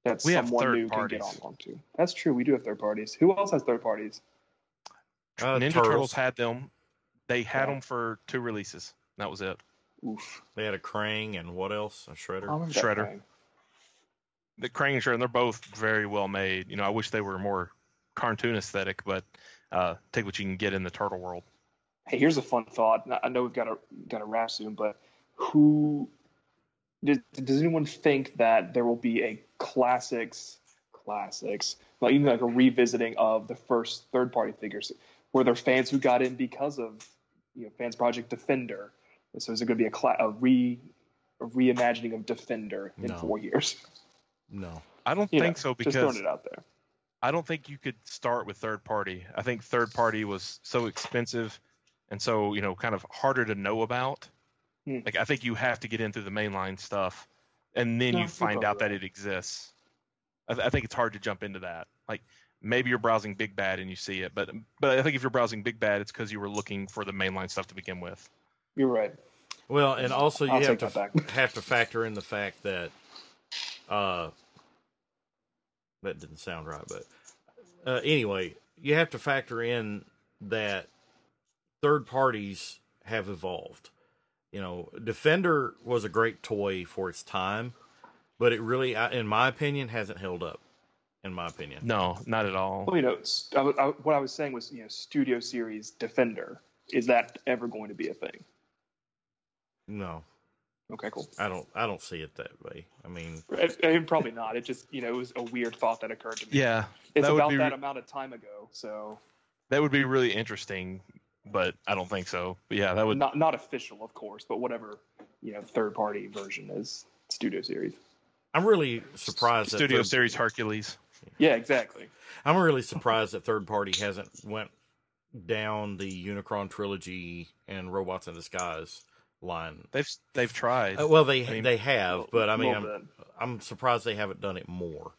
that We have someone third new can get parties. on onto. That's true. We do have third parties. Who else has third parties? Uh, Ninja Turtles. Turtles had them. They had Okay. them for two releases. That was it. Oof. They had a Krang and what else? A I Shredder. remember that Shredder. thing. The Krang and Shredder, and they're both very well made. You know, I wish they were more cartoon aesthetic, but uh, take what you can get in the turtle world. Hey, here's a fun thought. I know we've got to got to wrap soon, but who does, does anyone think that there will be a classics, classics, like even like a revisiting of the first third party figures? Were there fans who got in because of you know Fans Project Defender? And so is it going to be a, cla- a re a reimagining of Defender in No. four years? No. I don't You think know, so just throwing because it out there. I don't think you could start with third party. I think third party was so expensive and so, you know, kind of harder to know about. Hmm. Like, I think you have to get in through the mainline stuff, and then No, you you're find probably out that right. it exists. I, th- I think it's hard to jump into that. Like, maybe you're browsing Big Bad and you see it, but but I think if you're browsing Big Bad, it's because you were looking for the mainline stuff to begin with. You're right. Well, and also you I'll have take to that back. have to factor in the fact that uh, that didn't sound right, but uh, anyway, you have to factor in that third parties have evolved. You know, Defender was a great toy for its time, but it really, I- in my opinion, hasn't held up. In my opinion, No, not at all. Well, you know, s- I, I, what I was saying was, you know, Studio Series Defender. Is that ever going to be a thing? no, Okay, cool. I don't. I don't see it that way. I mean, I, I mean, probably not. It just, you know, it was a weird thought that occurred to me. Yeah, it's that would about be that re- amount of time ago, so that would be really interesting, but I don't think so. But yeah, that would. not not official, of course, but whatever, you know, third party version is Studio Series. I'm really surprised. that Studio third- Series Hercules. Yeah, exactly. I'm really surprised that third party hasn't went down the Unicron trilogy and Robots in Disguise line. They've they've tried. Uh, well, they I mean, they have, but I mean, Little I'm bit. I'm surprised they haven't done it more.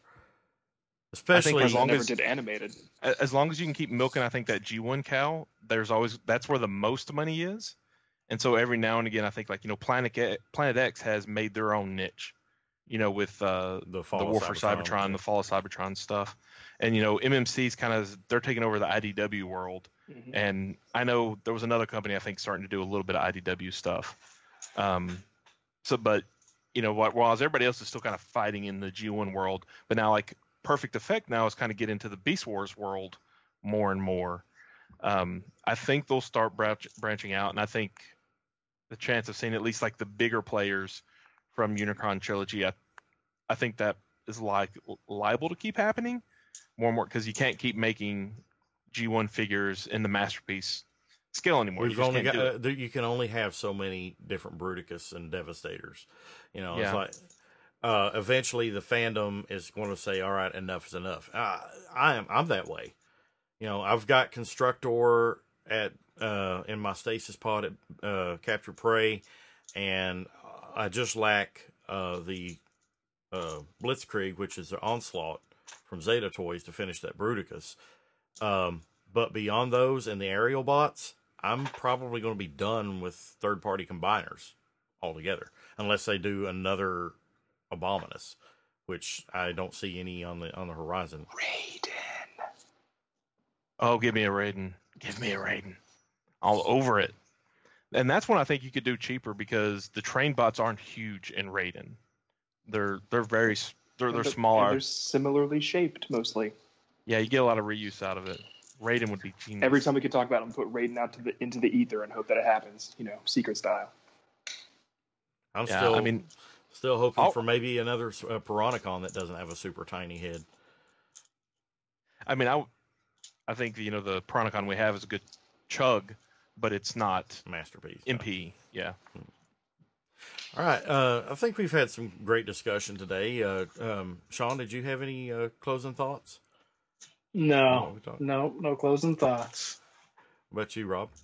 I Especially think as They long never as- did animated. A- as long as you can keep milking, I think that G one cow, there's always that's where the most money is, and so every now and again, I think like you know Planet X, Planet X has made their own niche, you know, with uh, the the Fall of War for Cybertron, Cybertron, yeah. the Fall of Cybertron stuff, and you know M M C's kind of they're taking over the I D W world, Mhm. and I know there was another company I think starting to do a little bit of I D W stuff, um, so but you know wh- while everybody else is still kind of fighting in the G one world, but now like Perfect Effect now is kind of get into the Beast Wars world more and more. Um, I think they'll start branch, branching out, and I think the chance of seeing at least like the bigger players from Unicron trilogy, I, I think that is like liable to keep happening more and more because you can't keep making G one figures in the masterpiece scale anymore. You We've just only can't got do uh, it. there, you can only have so many different Bruticus and Devastators. You know, Yeah. it's like uh, eventually the fandom is going to say, "All right, enough is enough." Uh, I am I'm that way. You know, I've got Constructor at uh, in my stasis pod at uh, Capture Prey, and I just lack uh, the uh, Blitzkrieg, which is the Onslaught from Zeta Toys, to finish that Bruticus. Um, but beyond those and the aerial bots, I'm probably going to be done with third-party combiners altogether, unless they do another Abominus, which I don't see any on the on the horizon. Oh, give me a Raiden. Give me a Raiden. All over it. And that's when I think you could do cheaper because the train bots aren't huge in Raiden. They're they're very s- they're they're And smaller. They're similarly shaped mostly. Yeah, you get a lot of reuse out of it. Raiden would be genius. Every time we could talk about them, put Raiden out to the into the ether and hope that it happens. You know, secret style. I'm Yeah, still I mean, still hoping I'll- for maybe another uh, Piranacon that doesn't have a super tiny head. I mean, I I think you know the Piranacon we have is a good chug, but it's not Masterpiece. M P. Yeah. All right. Uh, I think we've had some great discussion today. Uh, um, Sean, did you have any uh, closing thoughts? Oh, No, we talked- no, no closing thoughts. What about you, Rob?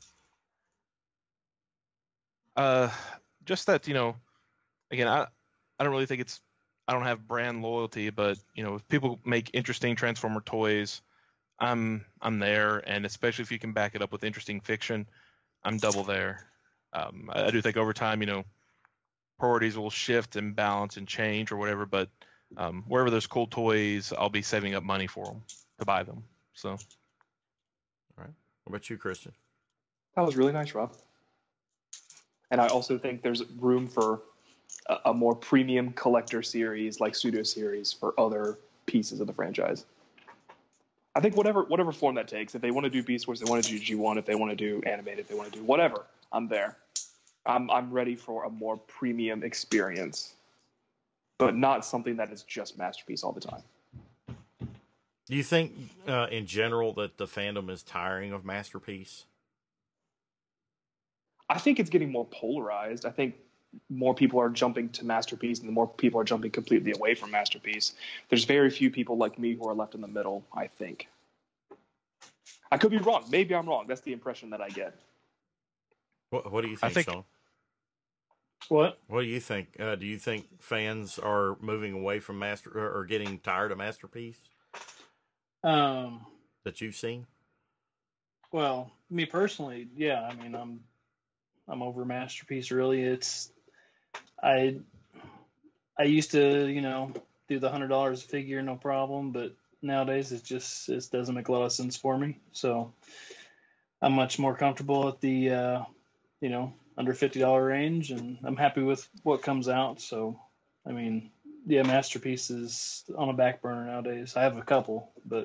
Uh, just that you know, again, I I don't really think it's I don't have brand loyalty, but you know, if people make interesting Transformer toys, I'm I'm there, and especially if you can back it up with interesting fiction, I'm double there. Um, I, I do think over time, you know, priorities will shift and balance and change or whatever, but um, wherever there's cool toys, I'll be saving up money for them to buy them. So, All right. What about you, Christian? That was really nice, Rob. And I also think there's room for a, a more premium collector series like Pseudo Series for other pieces of the franchise. I think whatever whatever form that takes, if they want to do Beast Wars, they want to do G one, if they want to do animated, if they want to do whatever, I'm there. I'm I'm ready for a more premium experience, but not something that is just Masterpiece all the time. Do you think, uh, in general, that the fandom is tiring of Masterpiece? I think it's getting more polarized. I think more people are jumping to Masterpiece and the more people are jumping completely away from Masterpiece. There's very few people like me who are left in the middle, I think. I could be wrong. Maybe I'm wrong. That's the impression that I get. What, what do you think, I think Sean? What? What do you think? Uh, do you think fans are moving away from Master or, or getting tired of Masterpiece Um. that you've seen? Well, me personally, yeah. I mean, I'm I'm over Masterpiece. Really, it's I I used to, you know, do the hundred dollars a figure, no problem. But nowadays, it just it doesn't make a lot of sense for me. So I'm much more comfortable at the uh, you know, under fifty dollar range, and I'm happy with what comes out. So, I mean, yeah, Masterpiece is on a back burner nowadays. I have a couple, but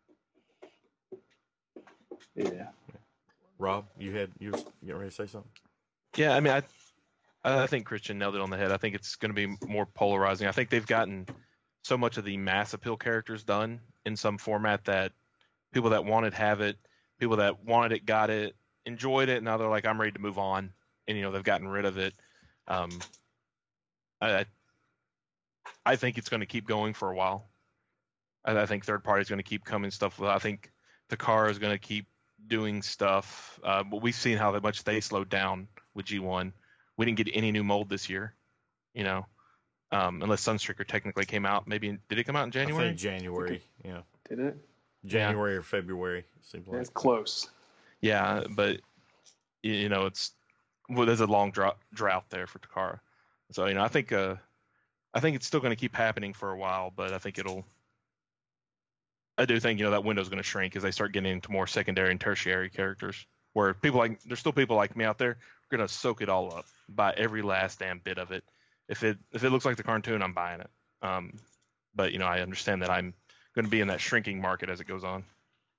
yeah. Rob, you had you was getting ready to say something? Yeah, I mean, I I think Christian nailed it on the head. I think it's going to be more polarizing. I think they've gotten so much of the mass appeal characters done in some format that people that wanted have it, people that wanted it got it, enjoyed it. Now they're like, I'm ready to move on, and you know they've gotten rid of it. Um, I I think it's going to keep going for a while. I, I think third party is going to keep coming stuff. I think Takara is going to keep doing stuff, uh, but we've seen how much they slowed down with G one. We didn't get any new mold this year, you know, um, unless Sunstreaker technically came out. Maybe in, did it come out in January? I think January, yeah, Did it? January or February. Seems like It's close. Yeah, but y- you know, it's well, there's a long drought drought there for Takara. So you know, I think uh, I think it's still going to keep happening for a while, but I think it'll. I do think you know that window's going to shrink as they start getting into more secondary and tertiary characters. Where people like there's still people like me out there who are going to soak it all up, buy every last damn bit of it. If it if it looks like the cartoon, I'm buying it. Um, but you know, I understand that I'm going to be in that shrinking market as it goes on.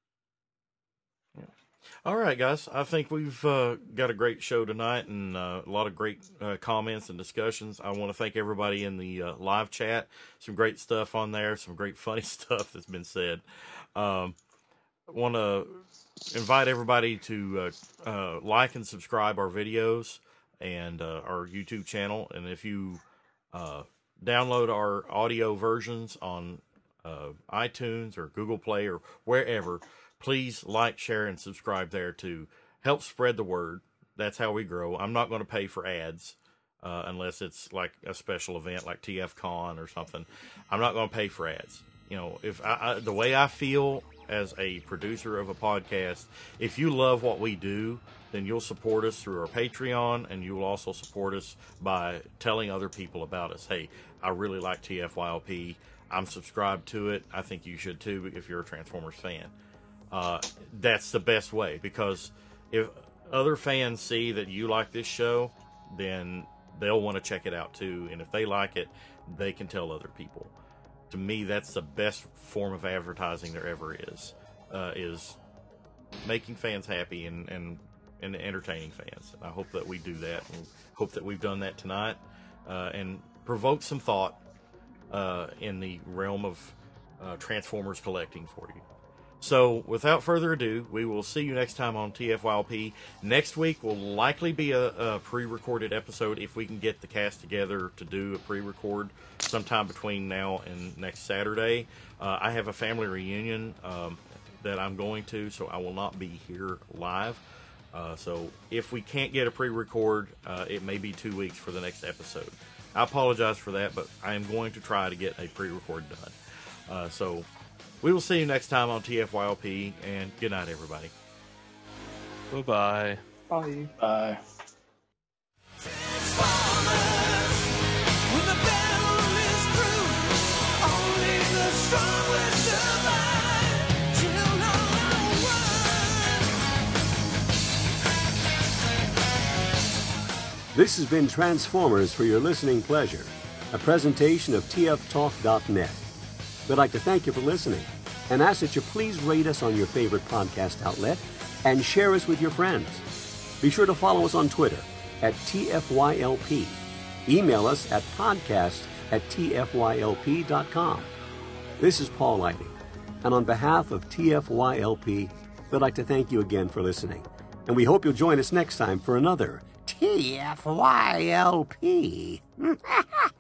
All right, guys. I think we've uh, got a great show tonight and uh, a lot of great uh, comments and discussions. I want to thank everybody in the uh, live chat. Some great stuff on there. Some great funny stuff that's been said. Um, I want to invite everybody to uh, uh, like and subscribe our videos and uh, our YouTube channel. And if you uh, download our audio versions on uh, iTunes or Google Play or wherever, please like, share, and subscribe there to help spread the word. That's how we grow. I'm not going to pay for ads uh, unless it's like a special event like T F Con or something. I'm not going to pay for ads. You know, if I, I, the way I feel as a producer of a podcast, if you love what we do, then you'll support us through our Patreon, and you'll also support us by telling other people about us. Hey, I really like T F Y L P. I'm subscribed to it. I think you should too if you're a Transformers fan. Uh, that's the best way, because if other fans see that you like this show, then they'll want to check it out too. And if they like it, they can tell other people. To me, that's the best form of advertising there ever is, uh, is making fans happy and, and, and entertaining fans. And I hope that we do that, and hope that we've done that tonight, uh, and provoke some thought uh, in the realm of uh, Transformers collecting for you. So, without further ado, we will see you next time on T F Y L P. Next week will likely be a, a pre-recorded episode if we can get the cast together to do a pre-record sometime between now and next Saturday. Uh, I have a family reunion um, that I'm going to, so I will not be here live. Uh, so, if we can't get a pre-record, uh, it may be two weeks for the next episode. I apologize for that, but I am going to try to get a pre-record done. Uh, so... We will see you next time on T F Y L P, and good night, everybody. Bye-bye. Bye. Bye. When the battle is through, strong will survive till all one. This has been Transformers for your listening pleasure, a presentation of T F talk dot net. We'd like to thank you for listening and ask that you please rate us on your favorite podcast outlet and share us with your friends. Be sure to follow us on Twitter at T F Y L P. Email us at podcast at T F Y L P dot com. This is Paul Lighting, and on behalf of T F Y L P, we'd like to thank you again for listening, and we hope you'll join us next time for another T F Y L P.